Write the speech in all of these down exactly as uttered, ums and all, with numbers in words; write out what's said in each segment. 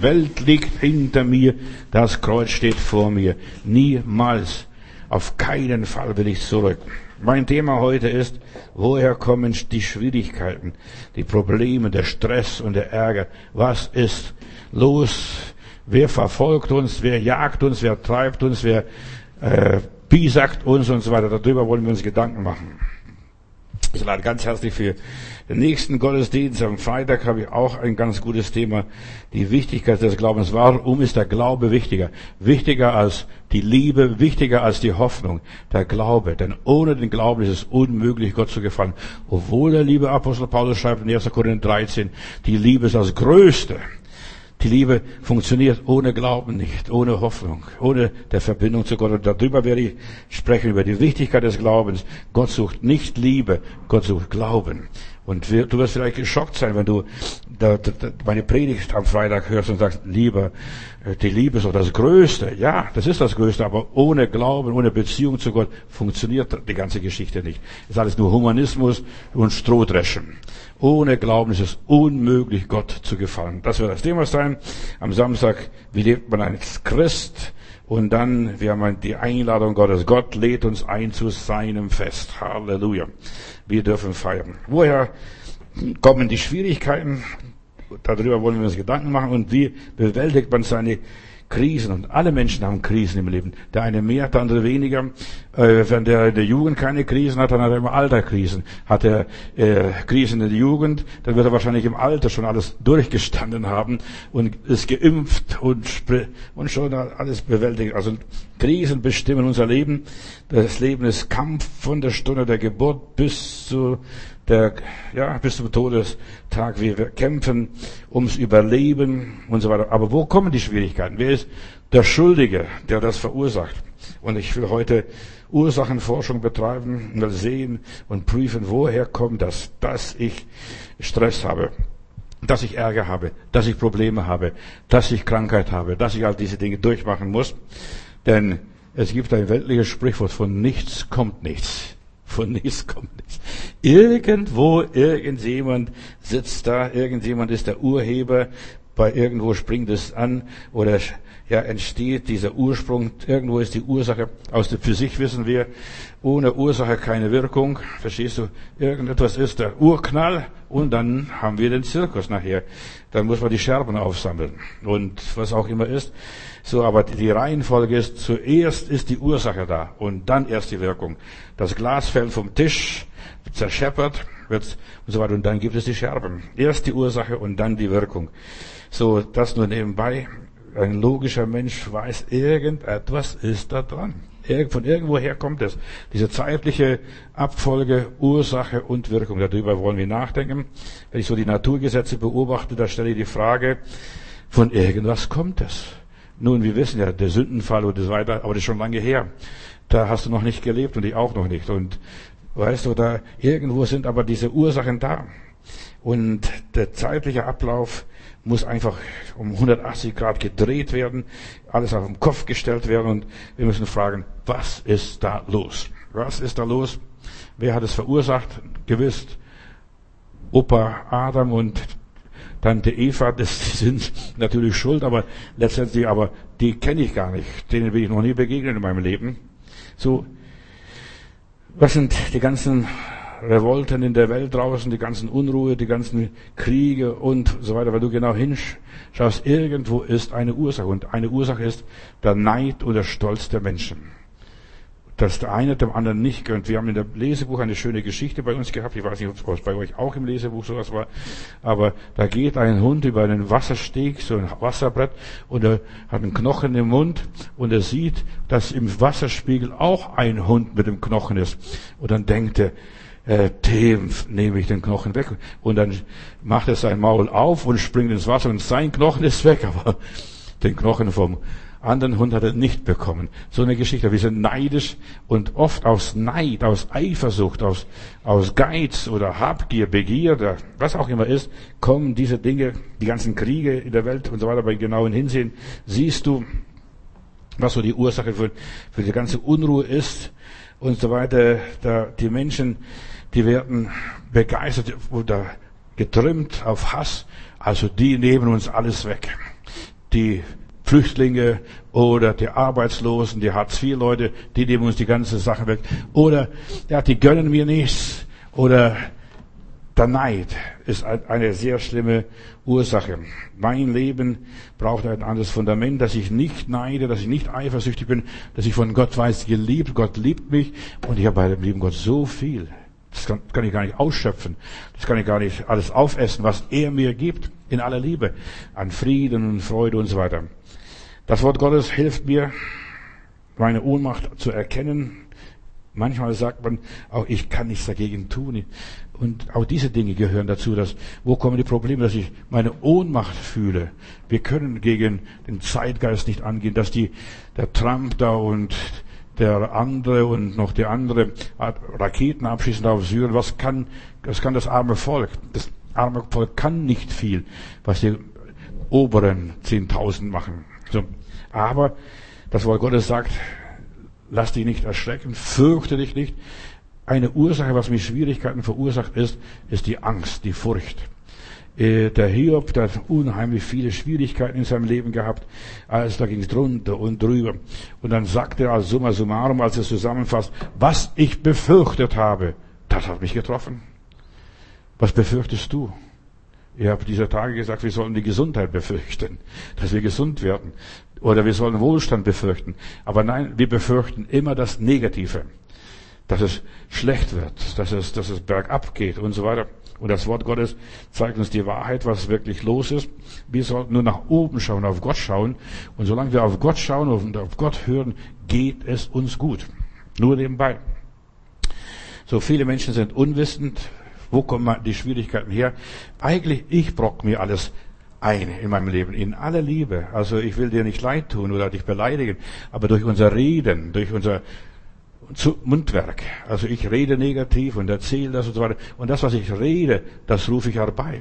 Welt liegt hinter mir, das Kreuz steht vor mir. Niemals, auf keinen Fall will ich zurück. Mein Thema heute ist, woher kommen die Schwierigkeiten, die Probleme, der Stress und der Ärger? Was ist los? Wer verfolgt uns? Wer jagt uns? Wer treibt uns? Wer äh, piesackt uns und so weiter? Darüber wollen wir uns Gedanken machen. Ich lade ganz herzlich für den nächsten Gottesdienst. Am Freitag habe ich auch ein ganz gutes Thema. Die Wichtigkeit des Glaubens. Warum ist der Glaube wichtiger? Wichtiger als die Liebe, wichtiger als die Hoffnung. Der Glaube. Denn ohne den Glauben ist es unmöglich, Gott zu gefallen. Obwohl der liebe Apostel Paulus schreibt in erster Korinther dreizehn, die Liebe ist das Größte. Die Liebe funktioniert ohne Glauben nicht, ohne Hoffnung, ohne der Verbindung zu Gott. Und darüber werde ich sprechen, über die Wichtigkeit des Glaubens. Gott sucht nicht Liebe, Gott sucht Glauben. Und wir, du wirst vielleicht geschockt sein, wenn du da, da, meine Predigt am Freitag hörst und sagst, lieber, die Liebe ist doch das Größte. Ja, das ist das Größte, aber ohne Glauben, ohne Beziehung zu Gott funktioniert die ganze Geschichte nicht. Es ist alles nur Humanismus und Strohdreschen. Ohne Glauben ist es unmöglich, Gott zu gefallen. Das wird das Thema sein. Am Samstag, wie lebt man als Christ? Und dann, wir haben die Einladung Gottes. Gott lädt uns ein zu seinem Fest. Halleluja. Wir dürfen feiern. Woher kommen die Schwierigkeiten? Darüber wollen wir uns Gedanken machen. Und wie bewältigt man seine Krisen? Und alle Menschen haben Krisen im Leben. Der eine mehr, der andere weniger. Äh, wenn der in der Jugend keine Krisen hat, dann hat er im Alter Krisen. Hat er äh, Krisen in der Jugend, dann wird er wahrscheinlich im Alter schon alles durchgestanden haben und ist geimpft und, und schon alles bewältigt. Also Krisen bestimmen unser Leben. Das Leben ist Kampf von der Stunde der Geburt bis zu der, ja, bis zum Todestag. Wir kämpfen ums Überleben und so weiter. Aber wo kommen die Schwierigkeiten? Wer ist der Schuldige, der das verursacht? Und ich will heute Ursachenforschung betreiben, will sehen und prüfen, woher kommt das, dass ich Stress habe, dass ich Ärger habe, dass ich Probleme habe, dass ich Krankheit habe, dass ich all diese Dinge durchmachen muss. Denn es gibt ein weltliches Sprichwort, von nichts kommt nichts. Von nichts kommt nichts. Irgendwo, irgendjemand sitzt da, irgendjemand ist der Urheber, bei irgendwo springt es an oder ja, entsteht dieser Ursprung, irgendwo ist die Ursache. Aus der Physik wissen wir, ohne Ursache keine Wirkung. Verstehst du? Irgendetwas ist der Urknall und dann haben wir den Zirkus nachher. Dann muss man die Scherben aufsammeln und was auch immer ist. So, aber die Reihenfolge ist, zuerst ist die Ursache da und dann erst die Wirkung. Das Glas fällt vom Tisch, zerscheppert, wird und so weiter und dann gibt es die Scherben. Erst die Ursache und dann die Wirkung. So, das nur nebenbei. Ein logischer Mensch weiß, irgendetwas ist da dran. Von irgendwoher kommt es. Diese zeitliche Abfolge, Ursache und Wirkung. Darüber wollen wir nachdenken. Wenn ich so die Naturgesetze beobachte, da stelle ich die Frage, von irgendwas kommt es. Nun, wir wissen ja, der Sündenfall und so weiter, aber das ist schon lange her. Da hast du noch nicht gelebt und ich auch noch nicht. Und weißt du, da irgendwo sind aber diese Ursachen da. Und der zeitliche Ablauf muss einfach um hundertachtzig Grad gedreht werden, alles auf den Kopf gestellt werden und wir müssen fragen, was ist da los? Was ist da los? Wer hat es verursacht? Gewiss, Opa Adam und Tante Eva, das sind natürlich schuld, aber letztendlich, aber die kenne ich gar nicht. Denen bin ich noch nie begegnet in meinem Leben. So, was sind die ganzen Revolten in der Welt draußen, die ganzen Unruhe, die ganzen Kriege und so weiter. Wenn du genau hinschaust, irgendwo ist eine Ursache. Und eine Ursache ist der Neid und der Stolz der Menschen. Dass der eine dem anderen nicht gönnt. Wir haben in der Lesebuch eine schöne Geschichte bei uns gehabt. Ich weiß nicht, ob es bei euch auch im Lesebuch sowas war. Aber da geht ein Hund über einen Wassersteg, so ein Wasserbrett, und er hat einen Knochen im Mund und er sieht, dass im Wasserspiegel auch ein Hund mit dem Knochen ist. Und dann denkt er, Äh, dem nehme ich den Knochen weg. Und dann macht er sein Maul auf und springt ins Wasser und sein Knochen ist weg. Aber den Knochen vom anderen Hund hat er nicht bekommen. So eine Geschichte. Wir sind neidisch und oft aus Neid, aus Eifersucht, aus, aus Geiz oder Habgier, Begierde, was auch immer ist, kommen diese Dinge, die ganzen Kriege in der Welt und so weiter. Bei genauen Hinsehen siehst du, was so die Ursache für, für die ganze Unruhe ist und so weiter. Da, die Menschen, die werden begeistert oder getrimmt auf Hass. Also die nehmen uns alles weg. die Flüchtlinge oder die Arbeitslosen, die Hartz-vier-Leute, die nehmen uns die ganze Sache weg. Oder ja, die gönnen mir nichts. Oder der Neid ist eine sehr schlimme Ursache. Mein Leben braucht ein anderes Fundament, dass ich nicht neide, dass ich nicht eifersüchtig bin, dass ich von Gott weiß, geliebt, Gott liebt mich und ich habe bei dem lieben Gott so viel. Das kann, kann ich gar nicht ausschöpfen. Das kann ich gar nicht alles aufessen, was er mir gibt, in aller Liebe, an Frieden und Freude und so weiter. Das Wort Gottes hilft mir, meine Ohnmacht zu erkennen. Manchmal sagt man auch, ich kann nichts dagegen tun. Und auch diese Dinge gehören dazu, dass, wo kommen die Probleme, dass ich meine Ohnmacht fühle. Wir können gegen den Zeitgeist nicht angehen, dass die, der Trump da und der andere und noch der andere Raketen abschießen auf Syrien. Was kann, was kann das arme Volk? Das arme Volk kann nicht viel, was die oberen zehntausend machen. So. Aber das Wort Gottes sagt, lass dich nicht erschrecken, fürchte dich nicht. Eine Ursache, was mir Schwierigkeiten verursacht ist, ist die Angst, die Furcht. Der Hiob, der hat unheimlich viele Schwierigkeiten in seinem Leben gehabt, als da ging es drunter und drüber. Und dann sagt er als summa summarum, als er es zusammenfasst, was ich befürchtet habe, das hat mich getroffen. Was befürchtest du? Ich habe dieser Tage gesagt, wir sollen die Gesundheit befürchten, dass wir gesund werden. Oder wir sollen Wohlstand befürchten. Aber nein, wir befürchten immer das Negative. Dass es schlecht wird, dass es, dass es bergab geht und so weiter. Und das Wort Gottes zeigt uns die Wahrheit, was wirklich los ist. Wir sollten nur nach oben schauen, auf Gott schauen. Und solange wir auf Gott schauen und auf Gott hören, geht es uns gut. Nur nebenbei. So viele Menschen sind unwissend. Wo kommen die Schwierigkeiten her? Eigentlich, ich brock mir alles ein in meinem Leben, in aller Liebe. Also ich will dir nicht leid tun oder dich beleidigen, aber durch unser Reden, durch unser Mundwerk. Also ich rede negativ und erzähle das und so weiter. Und das, was ich rede, das rufe ich herbei.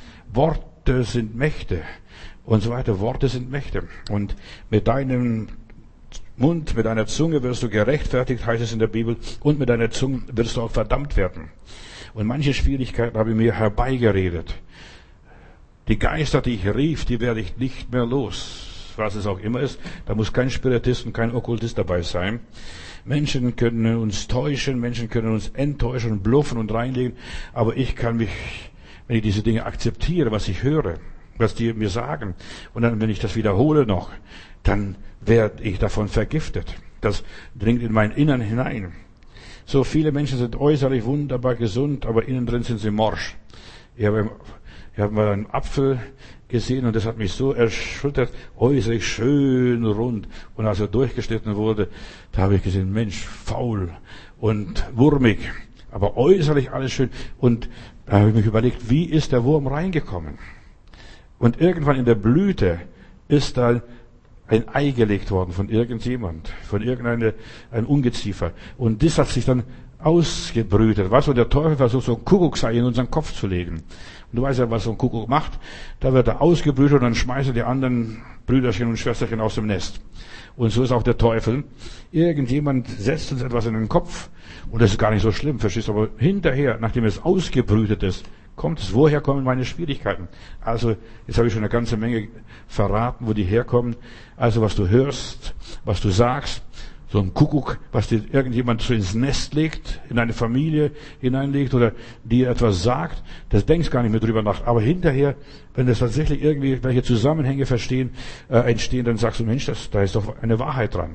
Worte sind Mächte und so weiter. Worte sind Mächte. Und mit deinem Mund, mit deiner Zunge wirst du gerechtfertigt, heißt es in der Bibel, und mit deiner Zunge wirst du auch verdammt werden. Und manche Schwierigkeiten habe ich mir herbeigeredet. Die Geister, die ich rief, die werde ich nicht mehr los. Was es auch immer ist. Da muss kein Spiritist und kein Okkultist dabei sein. Menschen können uns täuschen, Menschen können uns enttäuschen und bluffen und reinlegen. Aber ich kann mich, wenn ich diese Dinge akzeptiere, was ich höre, was die mir sagen, und dann, wenn ich das wiederhole noch, dann werde ich davon vergiftet. Das dringt in mein Innern hinein. So viele Menschen sind äußerlich wunderbar gesund, aber innen drin sind sie morsch. Ich habe, ich habe mal einen Apfel gesehen und das hat mich so erschüttert, äußerlich schön rund. Und als er durchgeschnitten wurde, da habe ich gesehen, Mensch, faul und wurmig, aber äußerlich alles schön. Und da habe ich mich überlegt, wie ist der Wurm reingekommen? Und irgendwann in der Blüte ist da ein Ei gelegt worden von irgendjemand, von irgendeinem ein Ungeziefer. Und das hat sich dann ausgebrütet. Was? Und der Teufel versucht, so ein Kuckucksei in unseren Kopf zu legen. Und du weißt ja, was so ein Kuckuck macht. Da wird er ausgebrütet und dann schmeißt er die anderen Brüderchen und Schwesterchen aus dem Nest. Und so ist auch der Teufel. Irgendjemand setzt uns etwas in den Kopf. Und das ist gar nicht so schlimm, verstehst du? Aber hinterher, nachdem es ausgebrütet ist, kommt es, woher kommen meine Schwierigkeiten? Also, jetzt habe ich schon eine ganze Menge verraten, wo die herkommen. Also, was du hörst, was du sagst, so ein Kuckuck, was dir irgendjemand so ins Nest legt, in eine Familie hineinlegt oder dir etwas sagt, das denkst gar nicht mehr drüber nach. Aber hinterher, wenn das tatsächlich irgendwie welche Zusammenhänge verstehen, äh, entstehen, dann sagst du, Mensch, das, da ist doch eine Wahrheit dran.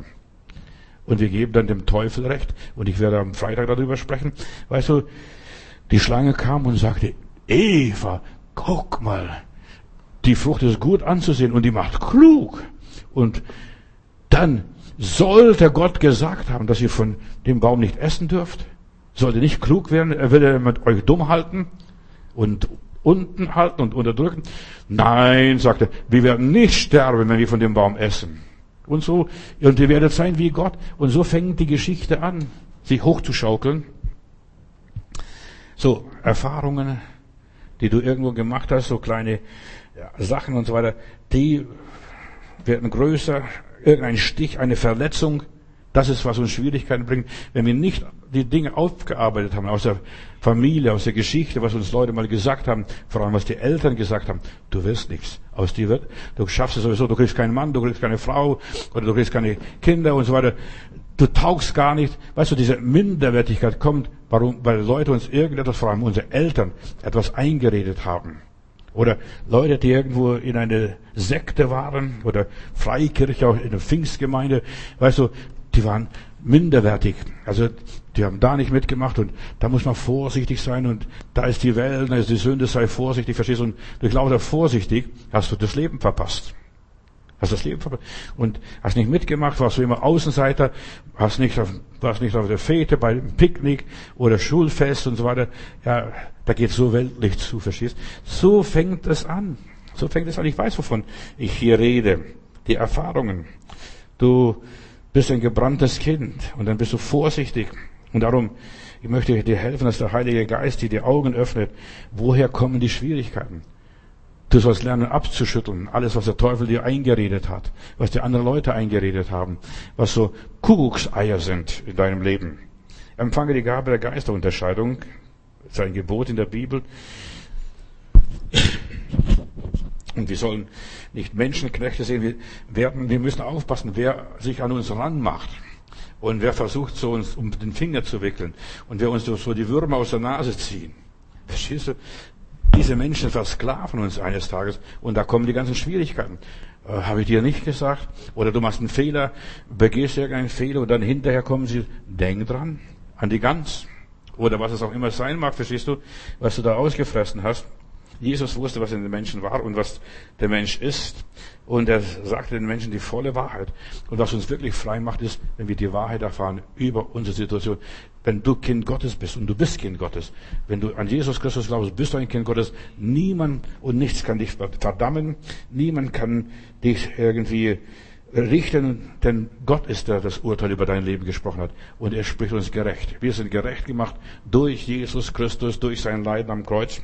Und wir geben dann dem Teufel recht. Und ich werde am Freitag darüber sprechen. Weißt du, die Schlange kam und sagte, Eva, guck mal, die Frucht ist gut anzusehen und die macht klug. Und dann sollte Gott gesagt haben, dass ihr von dem Baum nicht essen dürft? Sollte nicht klug werden? Er will mit euch dumm halten und unten halten und unterdrücken? Nein, sagte er, wir werden nicht sterben, wenn wir von dem Baum essen. Und so, und ihr werdet sein wie Gott. Und so fängt die Geschichte an, sich hochzuschaukeln. So, Erfahrungen, die du irgendwo gemacht hast, so kleine Sachen und so weiter, die werden größer. Irgendein Stich, eine Verletzung, Das ist, was uns Schwierigkeiten bringt, wenn wir nicht die Dinge aufgearbeitet haben, aus der Familie, aus der Geschichte, was uns Leute mal gesagt haben, vor allem was die Eltern gesagt haben. Du wirst nichts. Aus dir wird, du schaffst es sowieso, du kriegst keinen Mann, du kriegst keine Frau, oder du kriegst keine Kinder und so weiter. Du taugst gar nicht. Weißt du, diese Minderwertigkeit kommt, warum? Weil Leute uns irgendetwas, vor allem unsere Eltern, etwas eingeredet haben. Oder Leute, die irgendwo in eine Sekte waren, oder Freikirche, auch in der Pfingstgemeinde, weißt du, die waren minderwertig. Also, die haben da nicht mitgemacht und da muss man vorsichtig sein und da ist die Welt, da ist die Sünde, sei vorsichtig, verstehst du? Und durch lauter vorsichtig hast du das Leben verpasst. Hast das Leben verpasst. Und hast nicht mitgemacht, warst du immer Außenseiter, hast nicht auf, warst nicht auf der Fete, beim Picknick oder Schulfest und so weiter. Ja, da geht so weltlich zu, verstehst? So fängt es an. So fängt es an. Ich weiß, wovon ich hier rede. Die Erfahrungen. Du bist ein gebranntes Kind und dann bist du vorsichtig. Und darum, ich möchte dir helfen, dass der Heilige Geist dir die Augen öffnet. Woher kommen die Schwierigkeiten? Du sollst lernen abzuschütteln, alles, was der Teufel dir eingeredet hat, was die anderen Leute eingeredet haben, was so Kuckuckseier sind in deinem Leben. Empfange die Gabe der Geisterunterscheidung, das ist ein Gebot in der Bibel. Und wir sollen nicht Menschenknechte sehen, wir, werden, wir müssen aufpassen, wer sich an uns ranmacht. Und wer versucht, so uns um den Finger zu wickeln. Und wer uns so die Würmer aus der Nase ziehen. Verstehst du? Diese Menschen versklaven uns eines Tages und da kommen die ganzen Schwierigkeiten. Äh, Habe ich dir nicht gesagt? Oder du machst einen Fehler, begehst irgendeinen Fehler und dann hinterher kommen sie, denk dran, an die Gans. Oder was es auch immer sein mag, verstehst du, was du da ausgefressen hast. Jesus wusste, was in den Menschen war und was der Mensch ist. Und er sagte den Menschen die volle Wahrheit. Und was uns wirklich frei macht, ist, wenn wir die Wahrheit erfahren über unsere Situation. Wenn du Kind Gottes bist und du bist Kind Gottes, wenn du an Jesus Christus glaubst, bist du ein Kind Gottes. Niemand und nichts kann dich verdammen. Niemand kann dich irgendwie richten, denn Gott ist der, der das Urteil über dein Leben gesprochen hat. Und er spricht uns gerecht. Wir sind gerecht gemacht durch Jesus Christus, durch sein Leiden am Kreuz.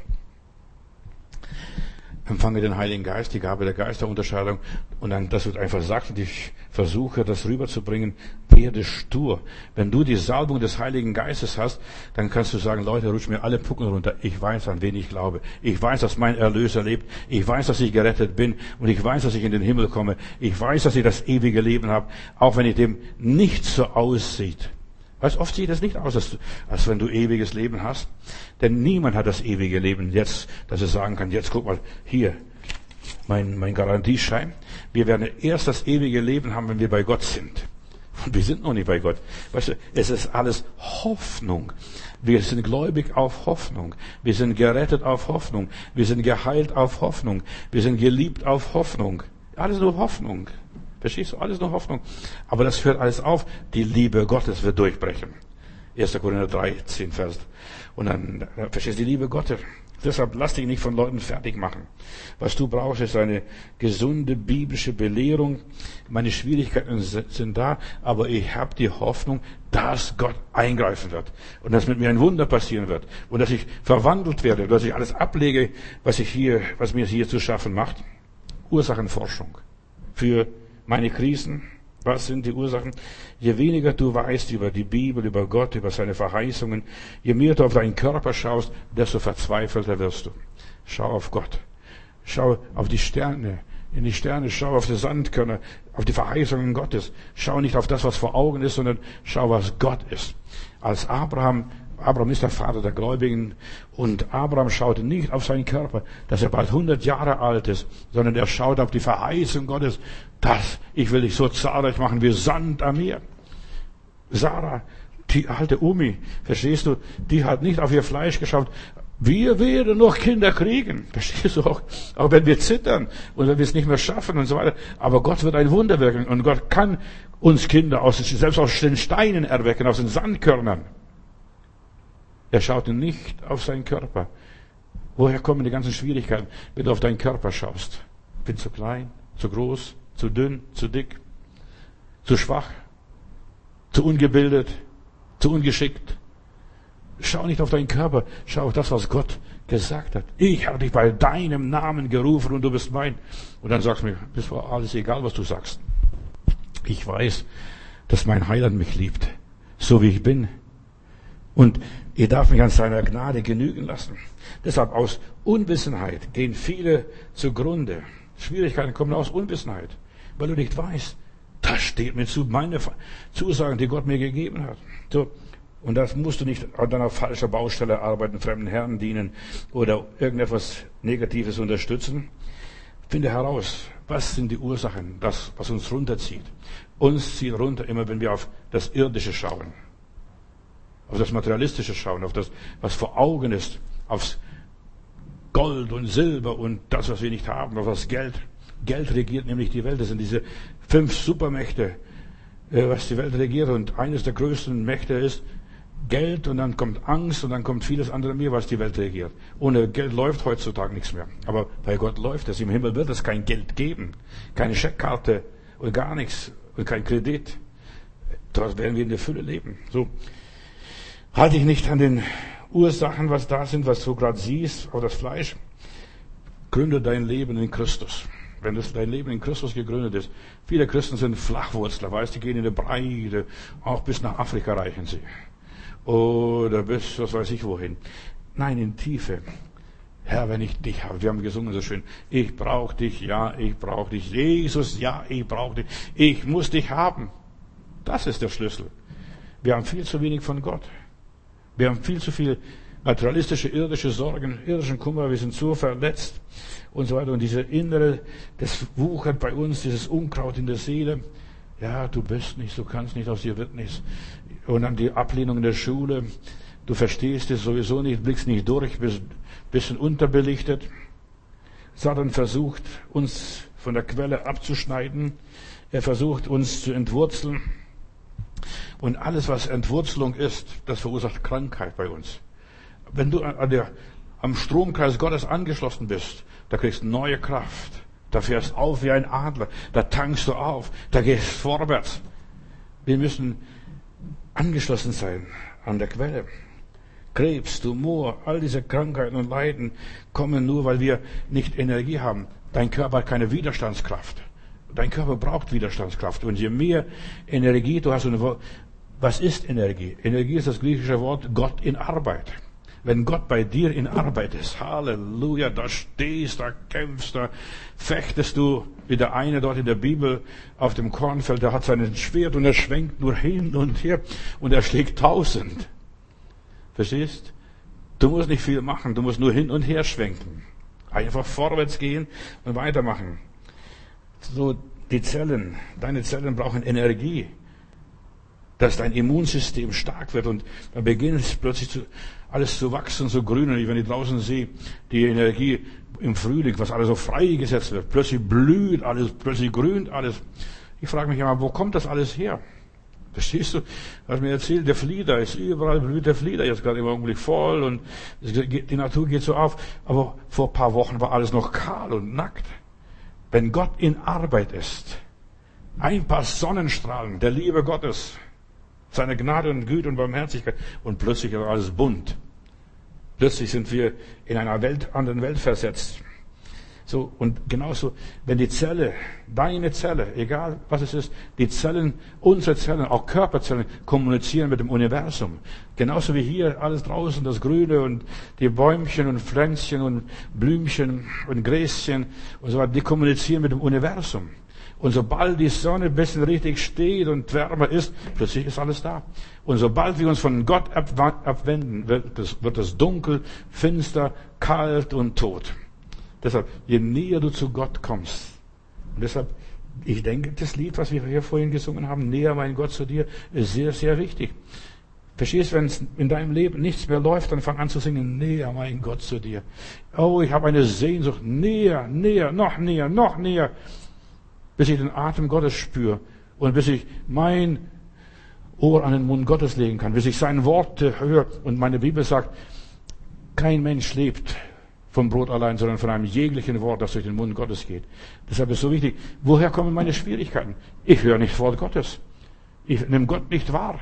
Empfange den Heiligen Geist, die Gabe der Geisterunterscheidung. Und dann, das wird einfach gesagt, und ich versuche, das rüberzubringen, werde stur. Wenn du die Salbung des Heiligen Geistes hast, dann kannst du sagen, Leute, rutscht mir alle Pucken runter. Ich weiß, an wen ich glaube. Ich weiß, dass mein Erlöser lebt. Ich weiß, dass ich gerettet bin. Und ich weiß, dass ich in den Himmel komme. Ich weiß, dass ich das ewige Leben habe. Auch wenn ich dem nicht so aussieht. Weißt, oft sieht es nicht aus, als, als wenn du ewiges Leben hast. Denn niemand hat das ewige Leben jetzt, dass er sagen kann, jetzt guck mal, hier, mein, mein Garantieschein. Wir werden erst das ewige Leben haben, wenn wir bei Gott sind. Und wir sind noch nicht bei Gott. Weißt du, es ist alles Hoffnung. Wir sind gläubig auf Hoffnung. Wir sind gerettet auf Hoffnung. Wir sind geheilt auf Hoffnung. Wir sind geliebt auf Hoffnung. Alles nur Hoffnung. Verstehst du? Alles nur Hoffnung. Aber das hört alles auf. Die Liebe Gottes wird durchbrechen. erster Korinther dreizehn, Vers. Und dann, verstehst du, die Liebe Gottes. Deshalb lass dich nicht von Leuten fertig machen. Was du brauchst, ist eine gesunde biblische Belehrung. Meine Schwierigkeiten sind da, aber ich habe die Hoffnung, dass Gott eingreifen wird. Und dass mit mir ein Wunder passieren wird. Und dass ich verwandelt werde. Dass ich alles ablege, was ich hier, was mir hier zu schaffen macht. Ursachenforschung. Für meine Krisen, was sind die Ursachen? Je weniger du weißt über die Bibel, über Gott, über seine Verheißungen, je mehr du auf deinen Körper schaust, desto verzweifelter wirst du. Schau auf Gott. Schau auf die Sterne, in die Sterne, schau auf die Sandkörner, auf die Verheißungen Gottes. Schau nicht auf das, was vor Augen ist, sondern schau, was Gott ist. Als Abraham Abraham ist der Vater der Gläubigen und Abraham schaute nicht auf seinen Körper, dass er bald hundert Jahre alt ist, sondern er schaut auf die Verheißung Gottes, dass ich will dich so zahlreich machen wie Sand am Meer. Sarah, die alte Omi, verstehst du, die hat nicht auf ihr Fleisch geschaut. Wir werden noch Kinder kriegen. Verstehst du auch? Auch wenn wir zittern und wenn wir es nicht mehr schaffen und so weiter. Aber Gott wird ein Wunder wirken und Gott kann uns Kinder aus, selbst aus den Steinen erwecken, aus den Sandkörnern. Er schaute nicht auf seinen Körper. Woher kommen die ganzen Schwierigkeiten, wenn du auf deinen Körper schaust? Bin zu klein, zu groß, zu dünn, zu dick, zu schwach, zu ungebildet, zu ungeschickt. Schau nicht auf deinen Körper, schau auf das, was Gott gesagt hat. Ich habe dich bei deinem Namen gerufen und du bist mein. Und dann sagst du mir, das war alles egal, was du sagst. Ich weiß, dass mein Heiland mich liebt, so wie ich bin. Und ich darf mich an seiner Gnade genügen lassen. Deshalb aus Unwissenheit gehen viele zugrunde. Schwierigkeiten kommen aus Unwissenheit, weil du nicht weißt, das steht mir zu, meine Zusagen, die Gott mir gegeben hat. So. Und das musst du nicht an einer falschen Baustelle arbeiten, fremden Herren dienen oder irgendetwas Negatives unterstützen. Finde heraus, was sind die Ursachen, das, was uns runterzieht. Uns zieht runter immer, wenn wir auf das Irdische schauen, auf das Materialistische schauen, auf das, was vor Augen ist, aufs Gold und Silber und das, was wir nicht haben, auf das Geld. Geld regiert nämlich die Welt. Das sind diese fünf Supermächte, was die Welt regiert. Und eines der größten Mächte ist Geld, und dann kommt Angst und dann kommt vieles andere mehr, was die Welt regiert. Ohne Geld läuft heutzutage nichts mehr. Aber bei Gott läuft es. Im Himmel wird es kein Geld geben. Keine Scheckkarte und gar nichts und kein Kredit. Dort werden wir in der Fülle leben. So. Halte dich nicht an den Ursachen, was da sind, was du gerade siehst, auf das Fleisch. Gründe dein Leben in Christus. Wenn das dein Leben in Christus gegründet ist. Viele Christen sind Flachwurzler, weißt du, die gehen in der Breite, auch bis nach Afrika reichen sie. Oder bis, was weiß ich wohin. Nein, in Tiefe. Herr, wenn ich dich habe, wir haben gesungen so schön, ich brauche dich, ja, ich brauche dich. Jesus, ja, ich brauche dich. Ich muss dich haben. Das ist der Schlüssel. Wir haben viel zu wenig von Gott. Wir haben viel zu viel materialistische, irdische Sorgen, irdischen Kummer, wir sind so verletzt und so weiter. Und diese innere, das wuchert bei uns, dieses Unkraut in der Seele. Ja, du bist nichts, du kannst nicht, aus dir wird nichts. Und dann die Ablehnung in der Schule. Du verstehst es sowieso nicht, blickst nicht durch, bist ein bisschen unterbelichtet. Satan versucht, uns von der Quelle abzuschneiden. Er versucht, uns zu entwurzeln. Und alles, was Entwurzelung ist, das verursacht Krankheit bei uns. Wenn du an der, am Stromkreis Gottes angeschlossen bist, da kriegst du neue Kraft. Da fährst auf wie ein Adler. Da tankst du auf. Da gehst vorwärts. Wir müssen angeschlossen sein an der Quelle. Krebs, Tumor, all diese Krankheiten und Leiden kommen nur, weil wir nicht Energie haben. Dein Körper hat keine Widerstandskraft. Dein Körper braucht Widerstandskraft. Und je mehr Energie du hast, und was ist Energie? Energie ist das griechische Wort Gott in Arbeit. Wenn Gott bei dir in Arbeit ist, Halleluja, da stehst, da kämpfst, da fechtest du, wie der eine dort in der Bibel auf dem Kornfeld, der hat sein Schwert und er schwenkt nur hin und her und er schlägt tausend. Verstehst? Du musst nicht viel machen, du musst nur hin und her schwenken. Einfach vorwärts gehen und weitermachen. So, die Zellen, deine Zellen brauchen Energie, dass dein Immunsystem stark wird und dann beginnt es plötzlich zu, alles zu wachsen, zu grünen. Wenn ich draußen sehe, die Energie im Frühling, was alles so freigesetzt wird, plötzlich blüht alles, plötzlich grünt alles. Ich frage mich immer, wo kommt das alles her? Verstehst du? Was mir erzählt, der Flieder ist überall, blüht der Flieder jetzt gerade im Augenblick voll und die Natur geht so auf. Aber vor ein paar Wochen war alles noch kahl und nackt. Wenn Gott in Arbeit ist, ein paar Sonnenstrahlen der Liebe Gottes, seine Gnade und Güte und Barmherzigkeit, und plötzlich ist alles bunt. Plötzlich sind wir in einer Welt, anderen Welt versetzt. So, und genauso, wenn die Zelle, deine Zelle, egal was es ist, die Zellen, unsere Zellen, auch Körperzellen, kommunizieren mit dem Universum. Genauso wie hier alles draußen, das Grüne und die Bäumchen und Pflänzchen und Blümchen und Gräschen und so weiter, die kommunizieren mit dem Universum. Und sobald die Sonne ein bisschen richtig steht und wärmer ist, plötzlich ist alles da. Und sobald wir uns von Gott abwenden, wird es, wird es dunkel, finster, kalt und tot. Deshalb, je näher du zu Gott kommst, und deshalb, ich denke, das Lied, was wir hier vorhin gesungen haben, näher mein Gott zu dir, ist sehr, sehr wichtig. Verstehst du, wenn es in deinem Leben nichts mehr läuft, dann fang an zu singen, näher mein Gott zu dir. Oh, ich habe eine Sehnsucht, näher, näher, noch näher, noch näher, bis ich den Atem Gottes spüre und bis ich mein Ohr an den Mund Gottes legen kann, bis ich seine Worte höre. Und meine Bibel sagt, kein Mensch lebt vom Brot allein, sondern von einem jeglichen Wort, das durch den Mund Gottes geht. Deshalb ist es so wichtig, woher kommen meine Schwierigkeiten? Ich höre nicht das Wort Gottes. Ich nehme Gott nicht wahr.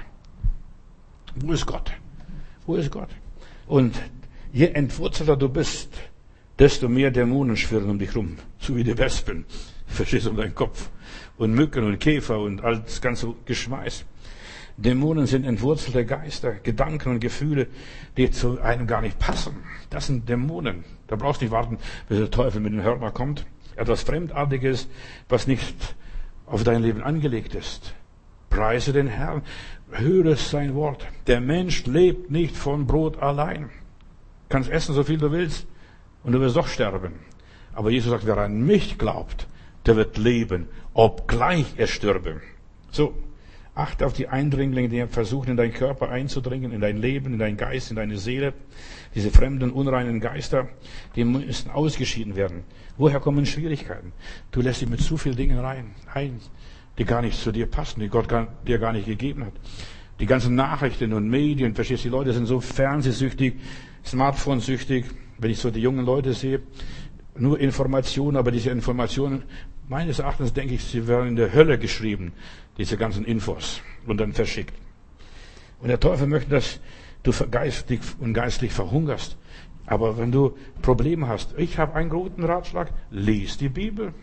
Wo ist Gott? Wo ist Gott? Und je entwurzelter du bist, desto mehr Dämonen schwirren um dich rum, so wie die Wespen. Verstehst du, um deinen Kopf. Und Mücken und Käfer und all das ganze Geschmeiß. Dämonen sind entwurzelte Geister, Gedanken und Gefühle, die zu einem gar nicht passen. Das sind Dämonen. Da brauchst du nicht warten, bis der Teufel mit dem Hörner kommt. Etwas Fremdartiges, was nicht auf dein Leben angelegt ist. Preise den Herrn, höre sein Wort. Der Mensch lebt nicht von Brot allein. Du kannst essen, so viel du willst, und du wirst doch sterben. Aber Jesus sagt, wer an mich glaubt, der wird leben, obgleich er stürbe. So, achte auf die Eindringlinge, die versuchen, in deinen Körper einzudringen, in dein Leben, in deinen Geist, in deine Seele. Diese fremden, unreinen Geister, die müssen ausgeschieden werden. Woher kommen Schwierigkeiten? Du lässt dich mit zu vielen Dingen rein, ein, die gar nicht zu dir passen, die Gott gar, dir gar nicht gegeben hat. Die ganzen Nachrichten und Medien, verstehst du, die Leute sind so fernsehsüchtig, Smartphone-süchtig. Wenn ich so die jungen Leute sehe, nur Informationen, aber diese Informationen, meines Erachtens denke ich, sie werden in der Hölle geschrieben, diese ganzen Infos, und dann verschickt. Und der Teufel möchte, dass du geistig und geistlich verhungerst. Aber wenn du Probleme hast, ich habe einen guten Ratschlag, lies die Bibel.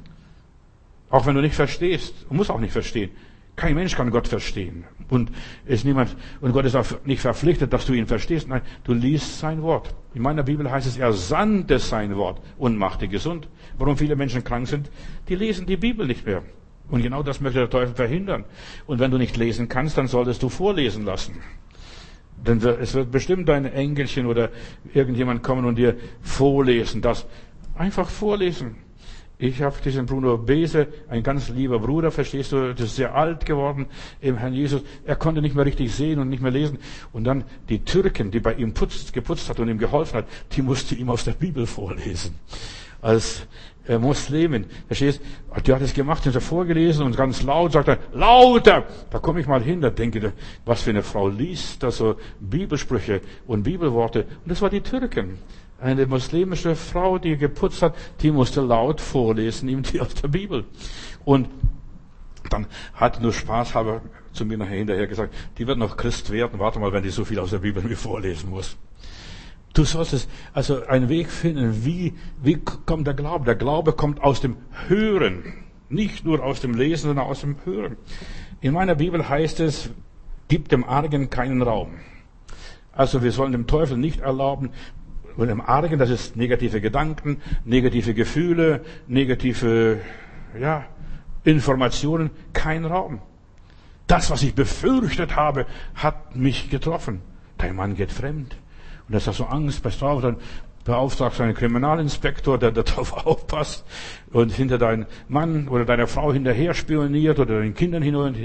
Auch wenn du nicht verstehst, du musst auch nicht verstehen. Kein Mensch kann Gott verstehen. Und ist niemand, und Gott ist auch nicht verpflichtet, dass du ihn verstehst. Nein, du liest sein Wort. In meiner Bibel heißt es, er sandte sein Wort und machte gesund. Warum viele Menschen krank sind? Die lesen die Bibel nicht mehr. Und genau das möchte der Teufel verhindern. Und wenn du nicht lesen kannst, dann solltest du vorlesen lassen. Denn es wird bestimmt dein Engelchen oder irgendjemand kommen und dir vorlesen. Das einfach vorlesen. Ich habe diesen Bruno Bese, ein ganz lieber Bruder, verstehst du, das ist sehr alt geworden im Herrn Jesus. Er konnte nicht mehr richtig sehen und nicht mehr lesen. Und dann die Türkin, die bei ihm putzt, geputzt hat und ihm geholfen hat, die musste ihm aus der Bibel vorlesen. Als äh, Muslimin, verstehst du, die hat es gemacht, sie hat vorgelesen und ganz laut sagt er, lauter! Da komme ich mal hin, da denke ich, was für eine Frau liest da so Bibelsprüche und Bibelworte. Und das war die Türkin. Eine muslimische Frau, die geputzt hat, die musste laut vorlesen, ihm die aus der Bibel. Und dann hat nur spaßhalber zu mir nachher hinterher gesagt, die wird noch Christ werden, warte mal, wenn die so viel aus der Bibel mir vorlesen muss. Du solltest also einen Weg finden, wie, wie kommt der Glaube? Der Glaube kommt aus dem Hören. Nicht nur aus dem Lesen, sondern aus dem Hören. In meiner Bibel heißt es, gib dem Argen keinen Raum. Also wir sollen dem Teufel nicht erlauben, und im Argen, das ist negative Gedanken, negative Gefühle, negative, ja, Informationen, kein Raum. Das, was ich befürchtet habe, hat mich getroffen. Dein Mann geht fremd. Und das hast du Angst, pass drauf, dann beauftragst du einen Kriminalinspektor, der darauf aufpasst und hinter deinem Mann oder deiner Frau hinterher spioniert oder deinen Kindern